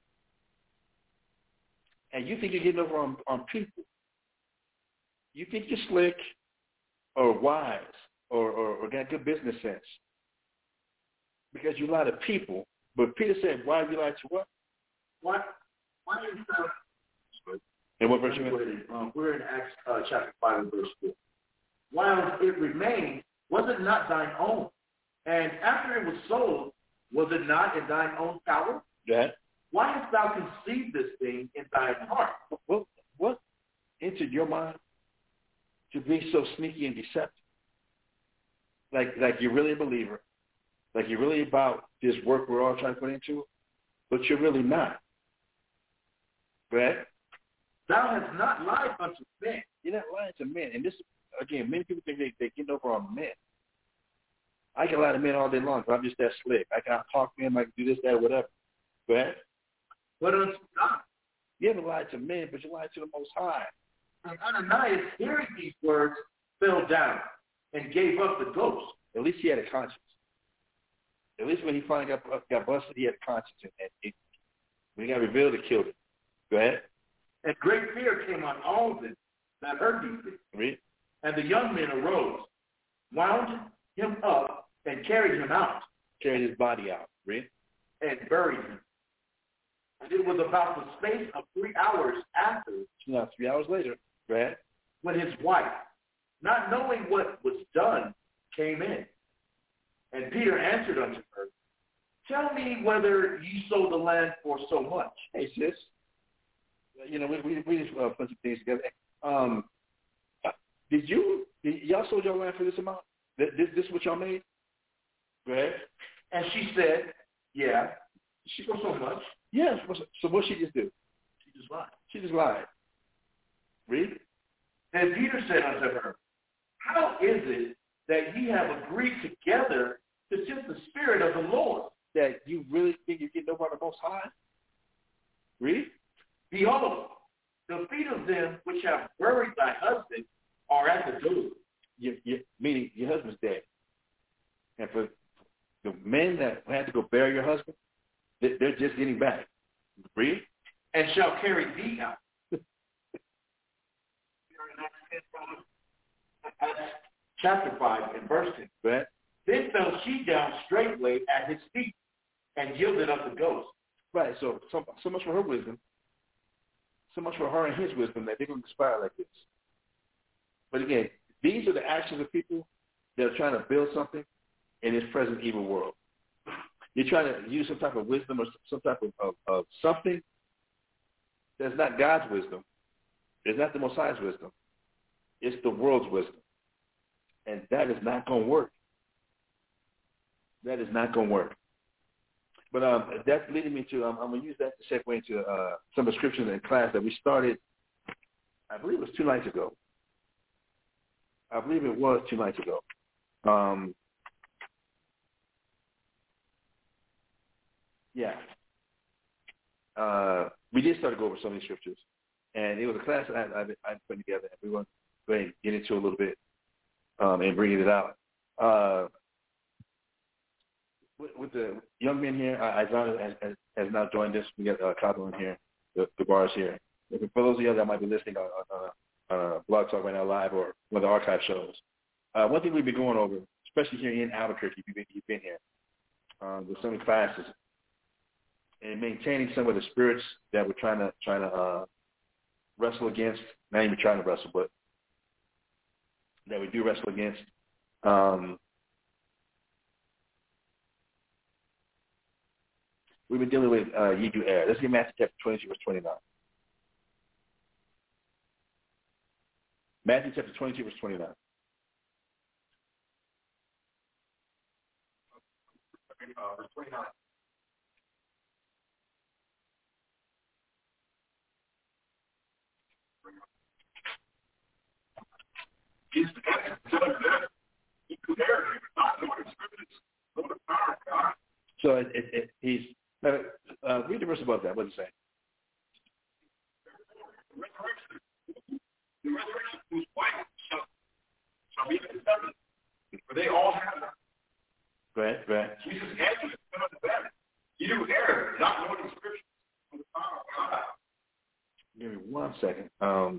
F: And you think you're getting over on, on people. You think you're slick or wise or, or, or got good business sense because you lie to people. But Peter said, why have you lied to what?
A: What? Why is that?
F: And what verse you in?
A: Um, we're in Acts uh, chapter five and verse four. While it remained, was it not thine own? And after it was sold, was it not in thine own power?
F: Yeah.
A: Why hast thou conceived this thing in thine heart?
F: What, what entered your mind to be so sneaky and deceptive? Like, like you're really a believer. Like you're really about this work we're all trying to put into it, but you're really not. Right?
A: Thou hast not lied unto men.
F: You're not lying to men. And this, again, many people think they, they get over on men. I can lie to men all day long, but I'm just that slick. I can talk to them, I can do this, that, whatever. Go ahead.
A: But unto God.
F: You haven't lied to men, but you lied to the Most High.
A: And Ananias, hearing these words, fell down and gave up the ghost.
F: At least he had a conscience. At least when he finally got got busted, he had a conscience. And it, when he got revealed, it killed him. Go ahead.
A: And great fear came on all of them that heard these things.
F: Read.
A: And the young men arose, wound him up, and carried him out.
F: Carried his body out. Read.
A: And buried him. And it was about the space of three hours after.
F: Now, three hours later, Brad,
A: when his wife, not knowing what was done, came in. And Peter answered unto her, tell me whether you sold the land for so much.
F: Hey, sis. You know, we we, we just uh, put some things together. Um, did you, did, y'all sold your land for this amount? This, this, this is what y'all made? Go ahead.
A: And she said, yeah. She for so much.
F: Yes. Yeah, so what she just do?
A: She just lied.
F: She just lied. Read.
A: Then Peter said unto her, how is it that ye have agreed together to tempt the Spirit of the Lord?
F: That you really think you get over the Most High? Read.
A: Behold, the feet of them which have buried thy husband are at the door.
F: You, you, meaning your husband's dead. And for the men that had to go bury your husband, they, they're just getting back. Read.
A: And shall carry thee out. Chapter five and verse ten.
F: Right.
A: Then fell she down straightway at his feet and yielded up the ghost.
F: Right. So, so so much for her wisdom. So much for her and his wisdom that they're going to conspire like this. But again, these are the actions of people that are trying to build something in this present evil world. You're trying to use some type of wisdom or some type of, of, of something that's not God's wisdom. It's not the Most High's wisdom. It's the world's wisdom. And that is not going to work. That is not going to work. But um, that's leading me to, um, I'm going to use that to segue into uh, some of the scriptures in class that we started, I believe it was two nights ago. I believe it was two nights ago. Um, yeah. Uh, we did start to go over some of these scriptures. And it was a class that I, I, I put together, and we want to go ahead and get into a little bit um, and bringing it out. Uh, with, with the young men here, uh, Isaiah has, has, has now joined us. We got uh, Cabo in here, the, the bars here. For those of you that might be listening on, on, on uh, Blog Talk right now live or one of the archive shows, uh, one thing we've been going over, especially here in Albuquerque, if you've been, you've been here, um, with some of the classes, and maintaining some of the spirits that we're trying to trying to uh, wrestle against, not even trying to wrestle, but that we do wrestle against. Um, we've been dealing with uh, ye do err. Let's get Matthew chapter twenty-two, verse twenty-nine. Matthew chapter twenty-two, verse twenty-nine.
G: Uh, verse twenty-nine. Jesus said unto them, ye do err, not knowing the scriptures, nor the power of God.
F: So it, it, it, he's, uh, uh, read the verse above that. What does it say?
G: The resurrection, the resurrection whose wife shall, shall be in heaven, for they all have them.
F: Go ahead, go ahead.
G: Jesus answered and said unto them, ye do err, not knowing the scriptures, nor the power of God.
F: Give me one second. Um,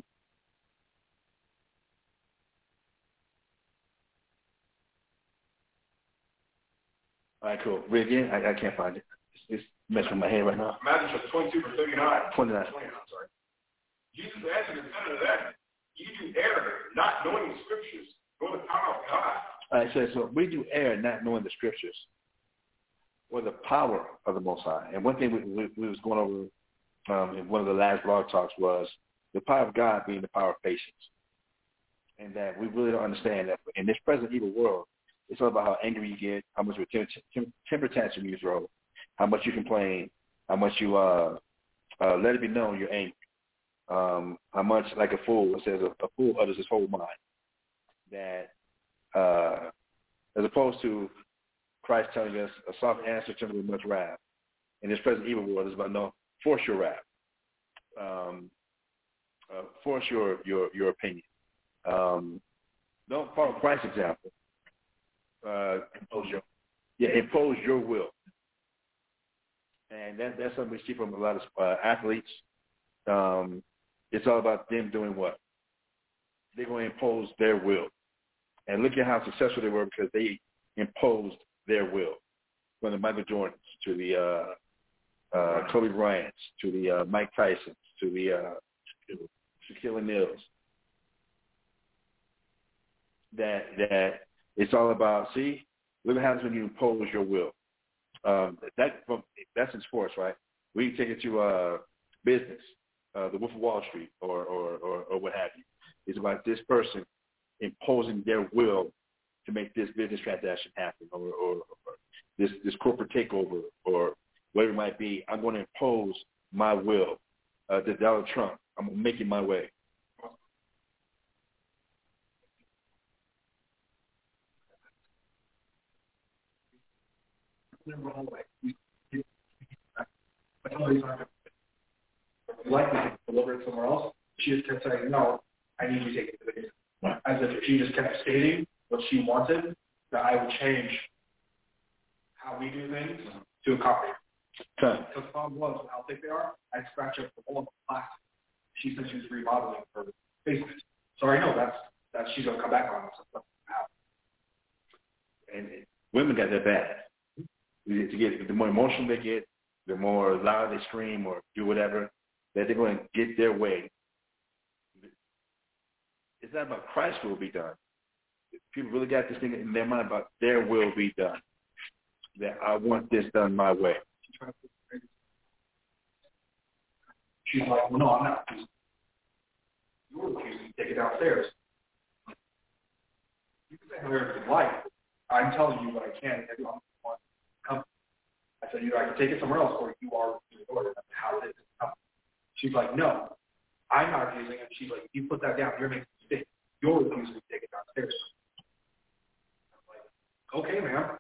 F: All right, cool. Read again. I, I can't find it. It's, it's messing with my head right now.
G: Matthew twenty-two, verse thirty-nine.
F: twenty-nine.
G: twenty-nine, sorry. Jesus answered and said unto them, ye do err, not knowing the scriptures, nor the power of God.
F: All right, so, so we do err not knowing the scriptures or the power of the Most High. And one thing we, we, we was going over um, in one of the last blog talks was the power of God being the power of patience. And that we really don't understand that in this present evil world, it's all about how angry you get, how much of a temper, temper tantrum you throw, how much you complain, how much you uh, uh, let it be known you're angry, um, how much, like a fool, it says a, a fool utters his whole mind. That uh, as opposed to Christ telling us a soft answer to much wrath. In this present evil world, it's about no, force your wrath, um, uh, force your, your, your opinion. Um, don't follow Christ's example. Uh, impose your, yeah, impose your will, and that, that's something we see from a lot of uh, athletes. Um, it's all about them doing what? They're going to impose their will, and look at how successful they were because they imposed their will. From the Michael Jordans to the uh, Kobe Bryant's, to the uh, Mike Tyson's, to the uh, Shaquille O'Neal's. That that it's all about. See, look what happens when you impose your will. Um, that that's in sports, right? We can take it to uh, business, uh, the Wolf of Wall Street, or, or or or what have you. It's about this person imposing their will to make this business transaction happen, or, or, or this this corporate takeover, or whatever it might be. I'm going to impose my will uh, to Donald Trump. I'm going to make it my way.
G: Like me to deliver it somewhere else, she just kept saying, no, I need you to take it to the business. As if she just kept stating what she wanted, that I would change how we do things to accommodate. Because the problem was, how thick they are, I'd scratch up the whole plastic. She said she was remodeling her basement. So I know that's, that she's going to come back on us.
F: And women got that bad. To get, the more emotional they get, the more loud they scream or do whatever, that they're going to get their way. It's not about Christ's will be done. People really got this thing in their mind about their will be done. That I want this done my way.
G: She's like, well, no, I'm not. You're refusing to take it downstairs. You can say whatever you like. I'm telling you what I can. If you want to come, I said, either I can take it somewhere else, or you are refusing to order. That's how it is. She's like, no, I'm not refusing. And she's like, if you put that down, you're making a mistake. You're refusing to take it downstairs. I'm like, okay, ma'am.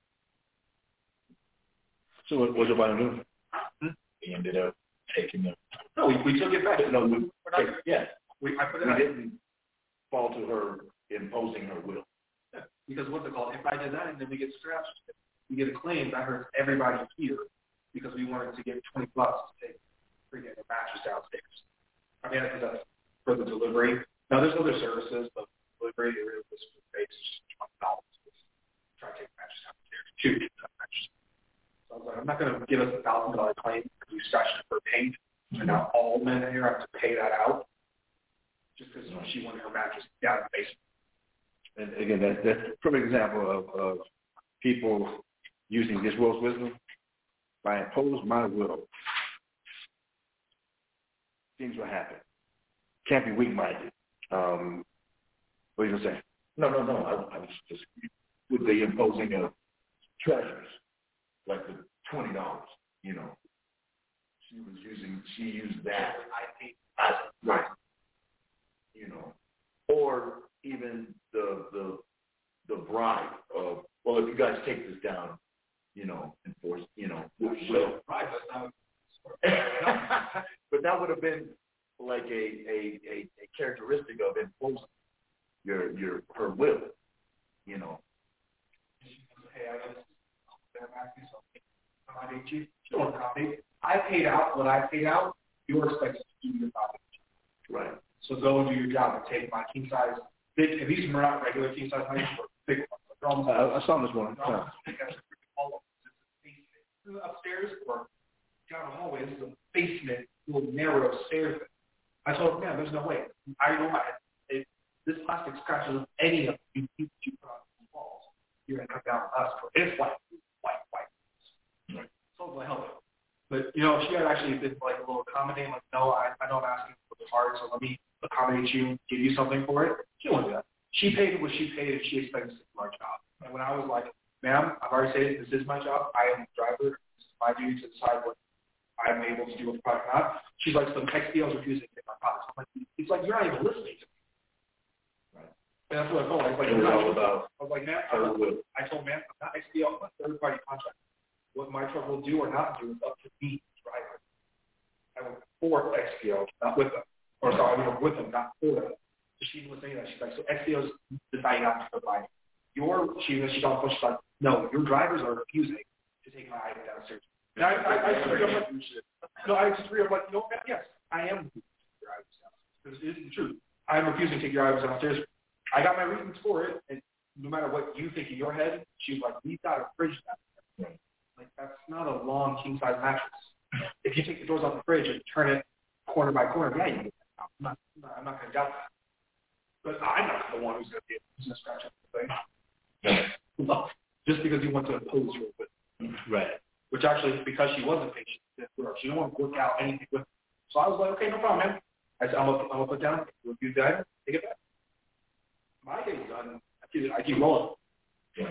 F: So what was it about him? He ended up taking it.
G: No, we, we took it back.
F: No, we, we're not, yeah.
G: We, I put it
F: we
G: out.
F: didn't fall to her imposing her will.
G: Yeah, because what's it called? If I did that and then we get scratched, we get a claim that hurts everybody here because we wanted to get twenty bucks to take freaking a mattress downstairs. I mean, I think that's for the delivery. Now, there's other services, but delivery, it really was for base twenty dollars. Try to take a mattress downstairs. Two mattress. So I was like, I'm not going to give us a thousand dollar claim because we scratched it for paint, and now all men here have to pay that out just because she wanted her mattress down in the basement.
F: And again, that, that's a perfect example of, of people using this world's wisdom. If I impose my will, things will happen. Can't be weak-minded. Um, what are you going to say?
A: No, no, no. I, I was just with the imposing of treasures, like the twenty dollars. You know, she was using. She used that. I think as right. You know, or even the the the bribe of, well, if you guys take this down, you know, enforce, you know, so.
G: Right, but um,
A: but that would have been like a, a, a, a characteristic of imposing your your her will, you know.
G: Hey, I got this. You don't copy. I paid out what I paid out. You're expected to do your copy.
A: Right.
G: So go and do your job and take my king size. Big, and these are not regular king size nights, but big ones.
F: Uh, I saw this one.
G: Uh, upstairs or down the hallway. This is a basement, little narrow stairs. I told him, man, there's no way. I know I, it, this plastic scratches any of the people you put on the walls. You're going to come down with us. It's white, white, white. Right. So I help it. But, you know, she had actually been like a little accommodating, like, no, I, I know I'm asking for the hard, so let me accommodate you, give you something for it. She won't do that. She paid what she paid, and she expects to do our job. And when I was like, ma'am, I've already said this is my job. I am the driver. This is my duty to decide what I'm able to do with the product or not. She's like, some X D Ls refusing to take my products. I'm like, it's like, you're not even listening to me. Right. And that's what I told her. I was like,
A: it was all about
G: I was like, man, I, was, I told ma'am, I'm not X D L, I'm a third-party contract. What my truck will do or not do is up to me, driver. I work for X D L, not with them. Or sorry, I work with them, not for them. So she was saying that. She's like, so X D Ls decide not to provide. Your, she, she's on push like, no, your drivers are refusing to take my item downstairs. And I, I, I disagree. I'm like, no, I disagree. I'm like, you know, yes, I am refusing to take your items downstairs. Because it is the truth. I'm refusing to take your items downstairs. I got my reasons for it, and no matter what you think in your head, she's like, we've got a fridge downstairs. Like, that's not a long king-size mattress. if you take the doors off the fridge and turn it corner by corner, yeah, you can get that out. I'm not, I'm not, I'm not going to doubt that. But I'm not the one who's going to be who's going to scratch up the thing. Just because you want to oppose her with it.
A: Right.
G: Which actually, because she wasn't patient with her, she didn't want to work out anything with her. So I was like, okay, no problem, man. I said, I'm going to put down, review the item, take it back. My day's done. I keep, I keep rolling.
A: Yeah.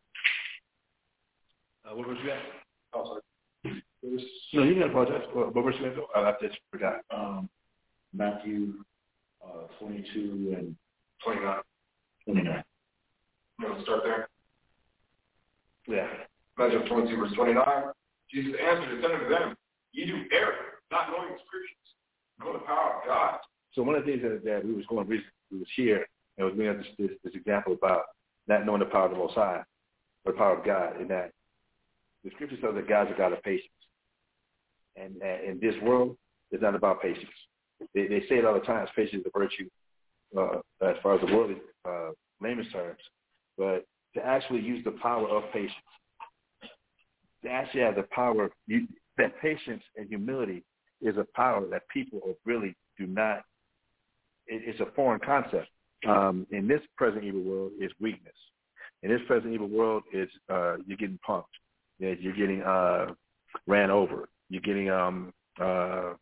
A: Uh, what was you at?
G: Oh, sorry. Was,
F: no, you can apologize. What verse you at? I, I just forgot.
A: Um, Matthew uh, twenty-two and
G: twenty-nine.
A: twenty-nine.
G: You want to start there?
F: Yeah.
G: Matthew twenty-two, verse twenty-nine. Jesus answered and said unto them, ye do err, not knowing the scriptures, nor the power of God.
F: So one of the things that, that we was going recently, we was here, and was bringing up this, this, this example about not knowing the power of the Most High, or the power of God, in that the scripture says that God's a God of patience. And uh, in this world, it's not about patience. They, they say it all the time, patience is a virtue, uh, as far as the worldly uh, layman's terms. But to actually use the power of patience, to actually have the power, you, that patience and humility is a power that people really do not, it, it's a foreign concept. Um, in this present evil world, it's weakness. In this present evil world, it's uh, you're getting punked. You're getting uh, ran over. You're getting um, uh,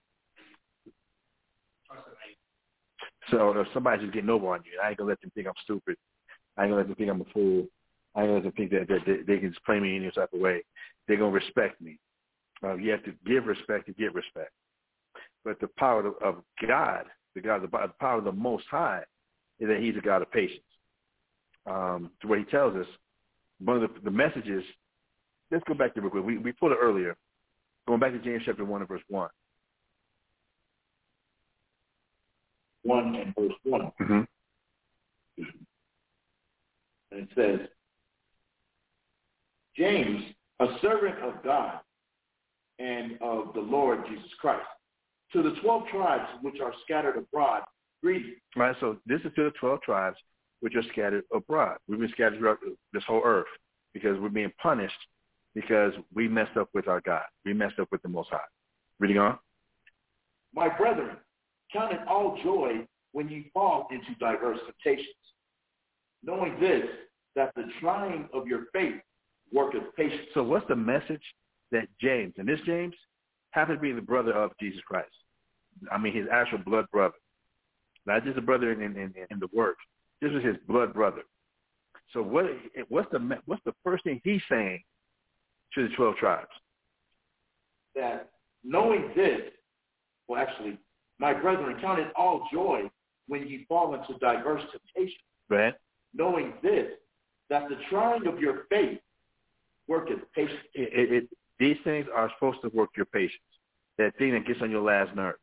F: so if somebody's just getting over on you, I ain't gonna let them think I'm stupid. I ain't gonna let them think I'm a fool. I ain't gonna let them think that, that, that they can just play me any type of way. They're gonna respect me. Uh, you have to give respect to get respect. But the power of, of God, the God, the, the power of the Most High, is that He's a God of patience. Um, to what He tells us, one of the, the messages. Let's go back to real quick. We we put it earlier. Going back to James chapter one and verse one.
A: One and verse one.
F: Mm-hmm.
A: And it says, James, a servant of God and of the Lord Jesus Christ, to the twelve tribes which are scattered abroad, greeting.
F: Right, so this is to the twelve tribes which are scattered abroad. We've been scattered throughout this whole earth because we're being punished because we messed up with our God. We messed up with the Most High. Reading on.
A: My brethren, count it all joy when ye fall into diverse temptations, knowing this, that the trying of your faith worketh patience.
F: So what's the message that James, and this James happened to be the brother of Jesus Christ. I mean, his actual blood brother. Not just a brother in, in, in, in the work. This was his blood brother. So what? What's the what's the first thing he's saying to the twelve tribes?
A: That knowing this, well, actually, my brethren, count it all joy when ye fall into diverse temptations.
F: Right.
A: Knowing this, that the trying of your faith worketh patience.
F: It, it, it, these things are supposed to work your patience. That thing that gets on your last nerves.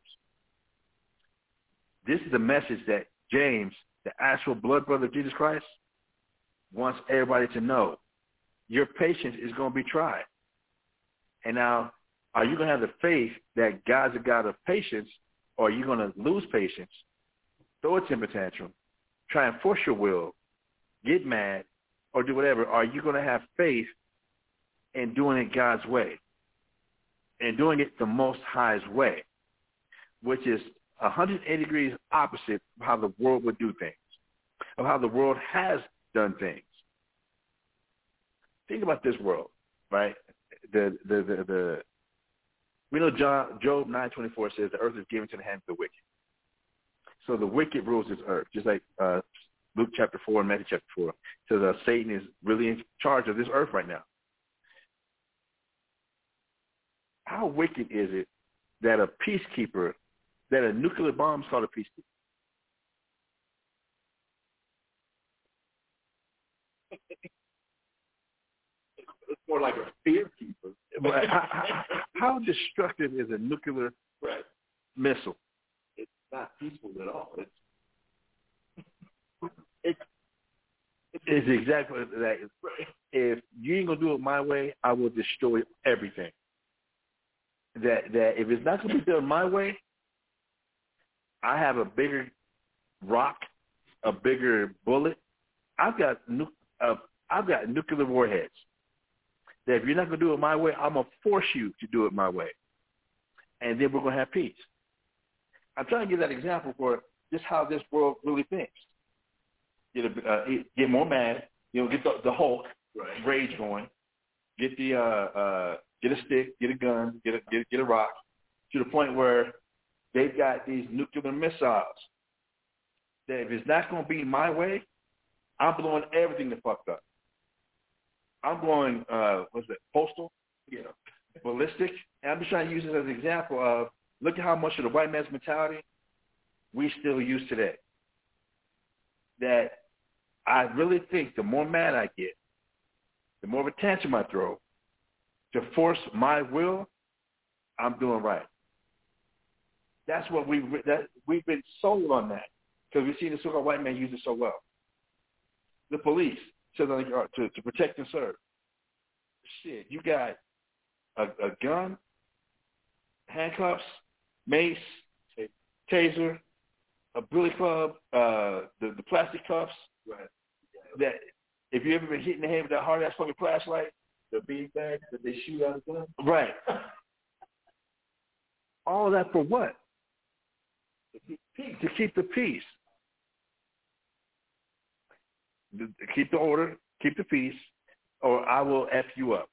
F: This is the message that James, the actual blood brother of Jesus Christ, wants everybody to know. Your patience is going to be tried. And now, are you going to have the faith that God's a God of patience, or are you going to lose patience, throw a temper tantrum, try and force your will, get mad, or do whatever? Are you going to have faith in doing it God's way and doing it the Most High's way, which is one hundred eighty degrees opposite of how the world would do things, of how the world has done things. Think about this world, right? The the the, the we know John, Job nine twenty four says the earth is given to the hands of the wicked. So the wicked rules this earth, just like uh, Luke chapter four and Matthew chapter four says uh, Satan is really in charge of this earth right now. How wicked is it that a peacekeeper, that a nuclear bomb is called a peacekeeper?
A: It's more like a fear keeper.
F: But how, how, how destructive is a nuclear
A: right.
F: missile?
A: It's not peaceful at all. It's
F: it, it's exactly that. If you ain't gonna do it my way, I will destroy everything. That that if it's not gonna be done my way, I have a bigger rock, a bigger bullet. I've got nu- uh, I've got nuclear warheads. That if you're not gonna do it my way, I'm gonna force you to do it my way. and then we're going to have peace. I'm trying to give that example for just how this world really thinks. Get a, uh, get more mad, you know, get the, the Hulk right. rage going, get the uh, uh, get a stick, get a gun, get a get, get a rock, to the point where they've got these nuclear missiles that if it's not going to be my way, I'm blowing everything the fuck up. I'm going, uh, what's that, postal? Yeah. Ballistic. And I'm just trying to use this as an example of, look at how much of the white man's mentality we still use today. That I really think the more mad I get, the more of a tantrum I throw, to force my will, I'm doing right. That's what we that we've been sold on that because we've seen the so-called white man use it so well. The police says to to protect and serve. Shit, you got a, a gun, handcuffs, mace, taser, a billy club, uh, the the plastic cuffs. Right. That if you ever been hit in the head with that hard ass fucking flashlight, the bead bag that they shoot out of the gun. Right. All of that for what? To keep peace. To keep the peace. To keep the order, keep the peace, or I will F you up.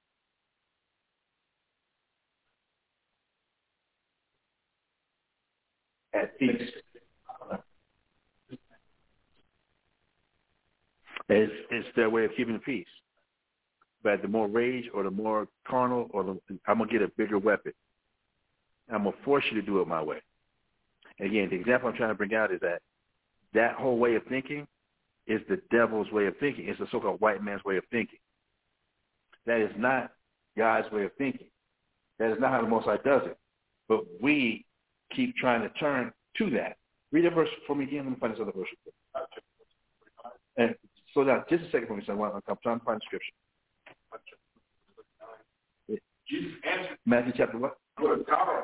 F: At peace. It's, it's their way of keeping the peace. But the more rage or the more carnal, or the, I'm going to get a bigger weapon. I'm going to force you to do it my way. And again, the example I'm trying to bring out is that that whole way of thinking is the devil's way of thinking. It's the so-called white man's way of thinking. That is not God's way of thinking. That is not how the Most High does it. But we keep trying to turn to that. Read that verse for me again. Let me find this other verse. And slow down just a second for me, son. I'm trying to find the scripture.
A: Jesus answered.
F: Matthew chapter what?
A: Good God.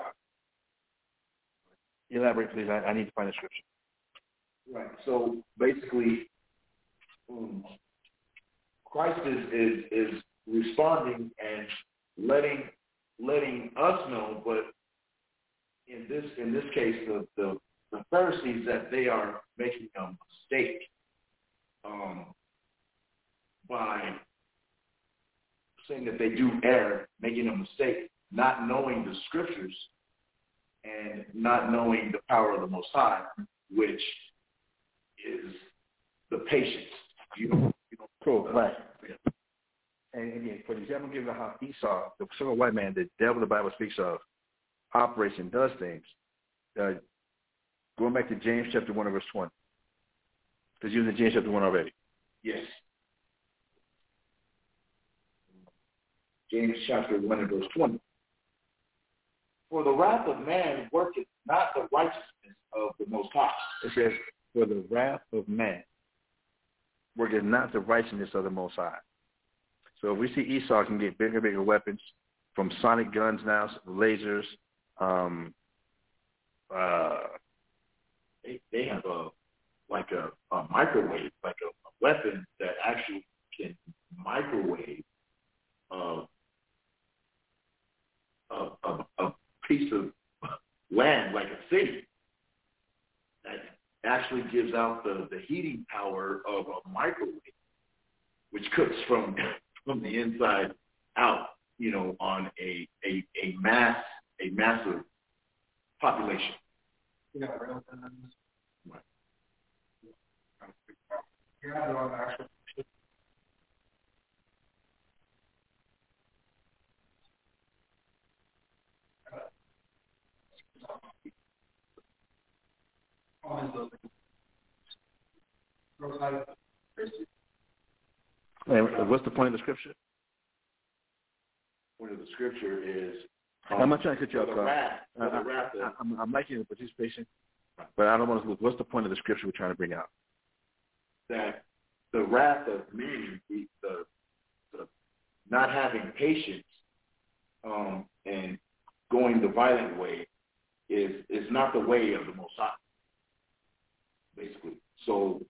F: Elaborate, please. I, I need to find the scripture.
A: Right. So basically, um, Christ is, is is responding and letting letting us know, but in this in this case, the the, the Pharisees, that they are making a mistake um, by saying that they do err, making a mistake, not knowing the scriptures and not knowing the power of the Most High, which is the patience. You don't, you don't
F: cool, right. Yeah. And again, for example, given how Esau, the so-called white man, the devil the Bible speaks of, operates and does things. Uh, going back to James chapter one and verse twenty. Because you're in James chapter one already.
A: Yes. James chapter one and verse twenty. For the wrath of man worketh not the righteousness of the Most High.
F: It says, for the wrath of man worketh not the righteousness of the Most High. So if we see Esau can get bigger and bigger weapons, from sonic guns now, lasers, um, uh,
A: they, they have a like a, a microwave, like a, a weapon that actually can microwave uh, a, a, a piece of land, like a city, that actually gives out the, the heating power of a microwave, which cooks from from the inside out, you know, on a a, a mass a massive population.
G: You got real guns.
A: Right.
G: You have it on actual.
F: And what's the point of the scripture?
A: Point of the scripture is.
F: Um, I'm not trying to cut you off.
A: The wrath,
F: uh,
A: the wrath
F: I, I'm, I'm liking the participation, but I don't want to lose. What's the point of the scripture we're trying to bring out?
A: That the wrath of men, the, the, the not having patience, um, and going the violent way, is is not the way of the Most High. Basically, so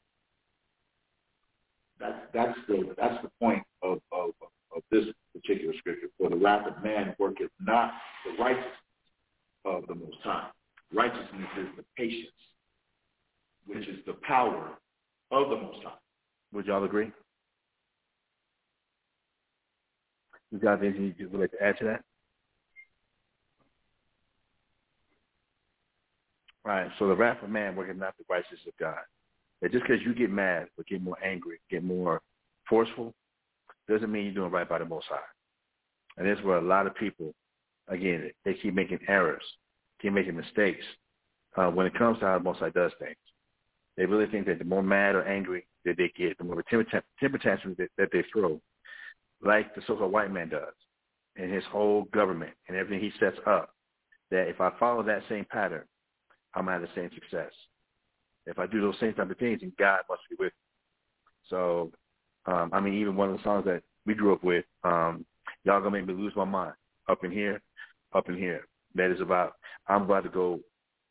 A: that's that's the that's the point of, of of this particular scripture. For the wrath of man worketh not the righteousness of the Most High. Righteousness is the patience, which is the power of the Most High.
F: Would y'all agree? You got anything you would like to add to that? All right, so the wrath of man working not the righteousness of God. That just because you get mad or get more angry, get more forceful, doesn't mean you're doing right by the Most High. And that's where a lot of people, again, they keep making errors, keep making mistakes uh, when it comes to how the Most High does things. They really think that the more mad or angry that they get, the more temper, temper tantrums that, that they throw, like the so-called white man does, and his whole government and everything he sets up, that if I follow that same pattern, I'm going to have the same success. If I do those same type of things, then God must be with me. So, um, I mean, even one of the songs that we grew up with, um, y'all going to make me lose my mind, up in here, up in here. That is about, I'm about to go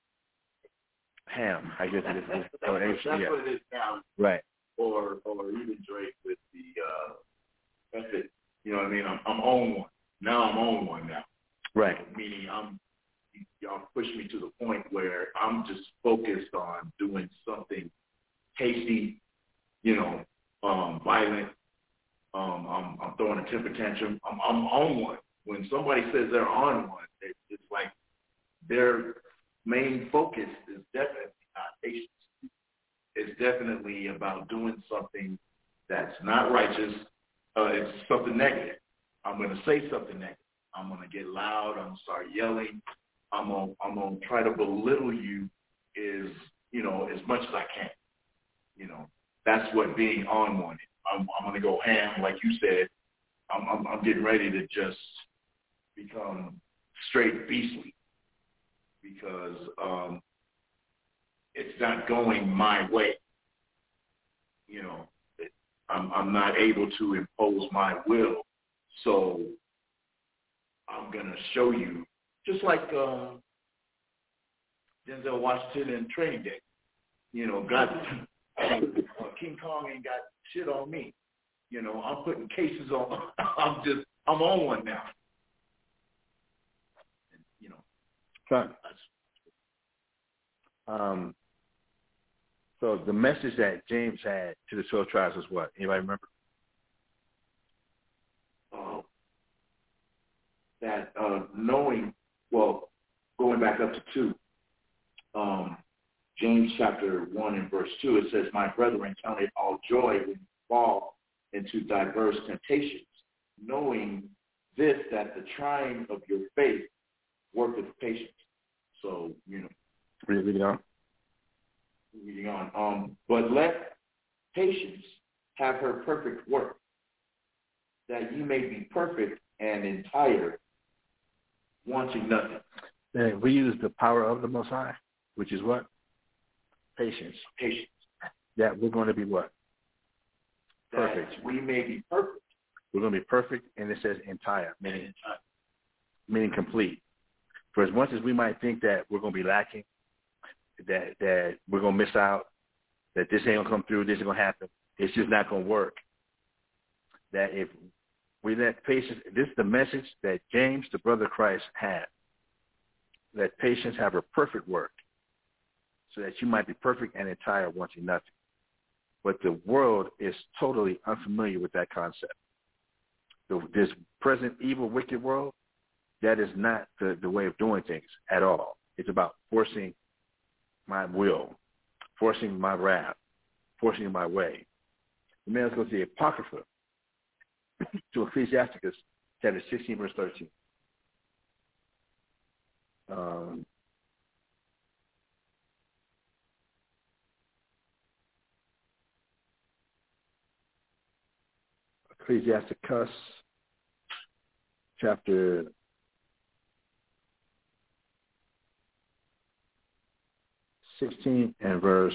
F: ham, I guess it is.
A: That's, that's,
F: or,
A: that's
F: yeah.
A: what it is now.
F: Right.
A: Or, or even Drake with the, uh, that's it. You know what I mean? I'm, I'm on one. Now I'm on one now.
F: Right.
A: Meaning I'm, y'all push me to the point where I'm just focused on doing something tasty, you know, um, violent. Um, I'm, I'm throwing a temper tantrum. I'm, I'm on one. When somebody says they're on one, it, it's like their main focus is definitely not patience. It's definitely about doing something that's not righteous. Uh, it's something negative. I'm going to say something negative. I'm going to get loud. I'm going to start yelling. I'm going I'm going to try to belittle you is, you know, as much as I can. You know, that's what being on one is. I'm, I'm going to go ham, like you said. I'm, I'm, I'm getting ready to just become straight beastly because um, it's not going my way. You know, it, I'm, I'm not able to impose my will. So I'm going to show you, just like uh, Denzel Washington in Training Day. You know, God, uh, King Kong ain't got shit on me. You know, I'm putting cases on. I'm just, I'm on one now. And, you know,
F: Fine. Um. So the message that James had to the twelve tribes was what? Anybody remember?
A: Uh, that uh, knowing, well, going back up to two, um, James chapter one and verse two, it says, "My brethren, count it all joy when you fall into diverse temptations, knowing this, that the trying of your faith worketh patience." So, you know,
F: reading on.
A: Reading on. Um, but let patience have her perfect work, that ye may be perfect and entire, wanting nothing.
F: And we use the power of the Most High, which is what? Patience.
A: Patience.
F: That we're going to be what?
A: That
F: Perfect.
A: we may be perfect.
F: We're going to be perfect, and it says entire, meaning,
A: entire.
F: meaning complete. For as much as we might think that we're going to be lacking, that that we're going to miss out, that this ain't going to come through, this is going to happen, it's just not going to work. That if we let patience, this is the message that James, the brother of Christ, had. Let patience have her perfect work, so that you might be perfect and entire, wanting nothing. But the world is totally unfamiliar with that concept. The, this present evil, wicked world, that is not the, the way of doing things at all. It's about forcing my will, forcing my wrath, forcing my way. The man, let's go to the Apocrypha, to Ecclesiasticus, chapter sixteen, verse thirteen. Um, Ecclesiasticus, chapter sixteen and verse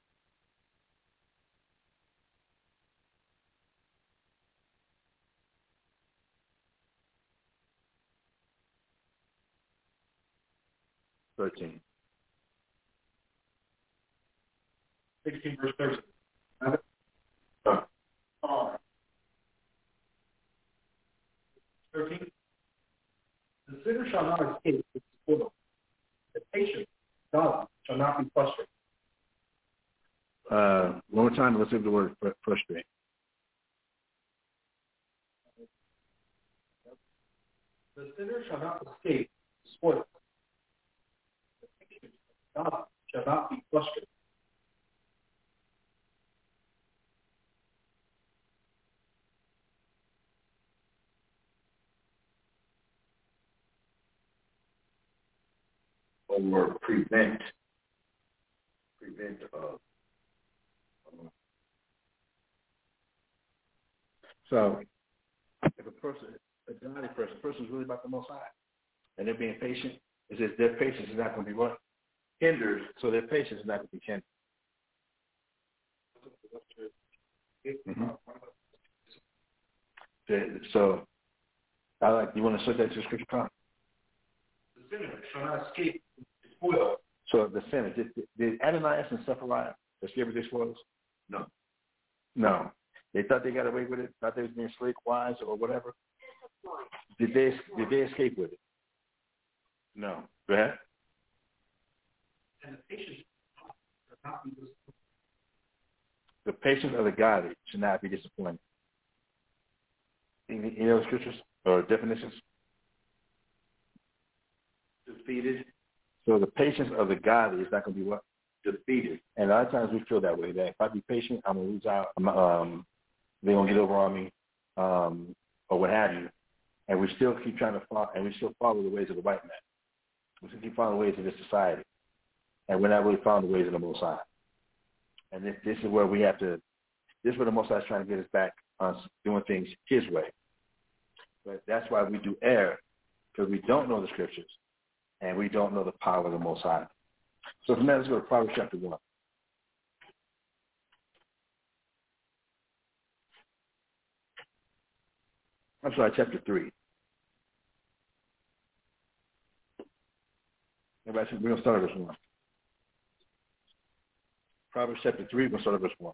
F: thirteen.
G: sixteen verse thirteen.
A: Uh,
G: Uh, thirteen? The sinner shall not escape its spoil. The patient, God, shall not be frustrated.
F: Uh, one more time, let's see the word fr- frustrate.
G: The sinner shall not escape the spoil. The patient, God, shall not be frustrated.
F: Or prevent. Prevent of. So, if a person, a godly person, a person is really about the Most High, and they're being patient, it says their patience is not going to be what? Hindered. So their patience is not going to be hindered. Mm-hmm. So, I like. You want to switch that to the scripture, Con?
G: The sinner shall not escape the spoil.
F: So the sinner, did, did Ananias and Sapphira escape with their spoils? No. No. They thought they got away with it. Thought they was being slick, wise, or whatever. Did they? Did they escape with it? No. Go ahead.
G: And the patience shall not be disappointed.
F: The patience of the godly should not be disappointed. Any, any other scriptures or definitions? Defeated. So the patience of the godly is not going to be what? Defeated. And a lot of times we feel that way, that if I be patient, I'm going to lose out. I'm, um, they're going to get over on me, um, or what have you. And we still keep trying to follow, and we still follow the ways of the white man. We still keep following the ways of this society. And we're not really following the ways of the Most High. And this, this is where we have to, this is where the Most High is trying to get us back on doing things his way. But that's why we do err, because we don't know the scriptures. And we don't know the power of the Most High. So from that, let's go to Proverbs chapter one. I'm sorry, chapter three. Everybody, we're going to start at verse one. Proverbs chapter three, we're going to start at verse one.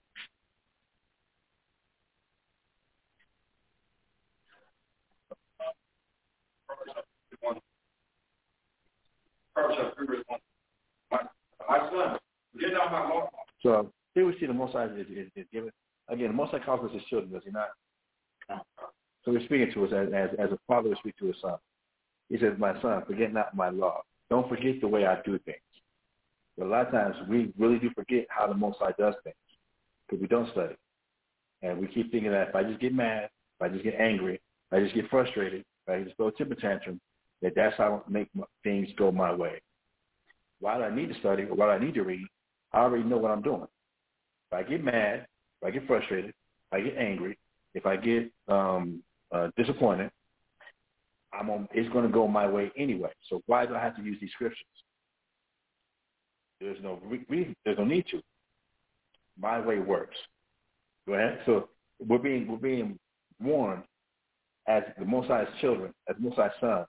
G: My son, get out my law.
F: So here we see the Most High is, is, is given. Again, the Most High calls us his children, does he not? So he's speaking to us as, as, as a father would speak to his son. He says, my son, forget not my law. Don't forget the way I do things. But a lot of times we really do forget how the Most High does things because we don't study. And we keep thinking that if I just get mad, if I just get angry, if I just get frustrated, if I just throw a temper tantrum, that that's how I make things go my way. Why do I need to study or why do I need to read? I already know what I'm doing. If I get mad, if I get frustrated, if I get angry, if I get um, uh, disappointed, I'm on, it's going to go my way anyway. So why do I have to use these scriptures? There's no reason. There's no need to. My way works. Go ahead. So we're being we're being warned as the Most High's children, as Most High's sons.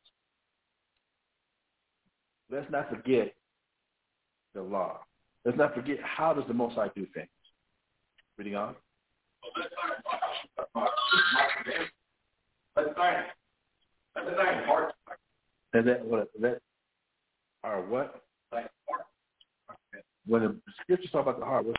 F: Let's not forget the law. Let's not forget how does the Most High do things. Reading on.
G: Let's sign. Let's sign heart.
F: And that what that are what?
G: Like heart.
F: When the scriptures talk about the heart, what's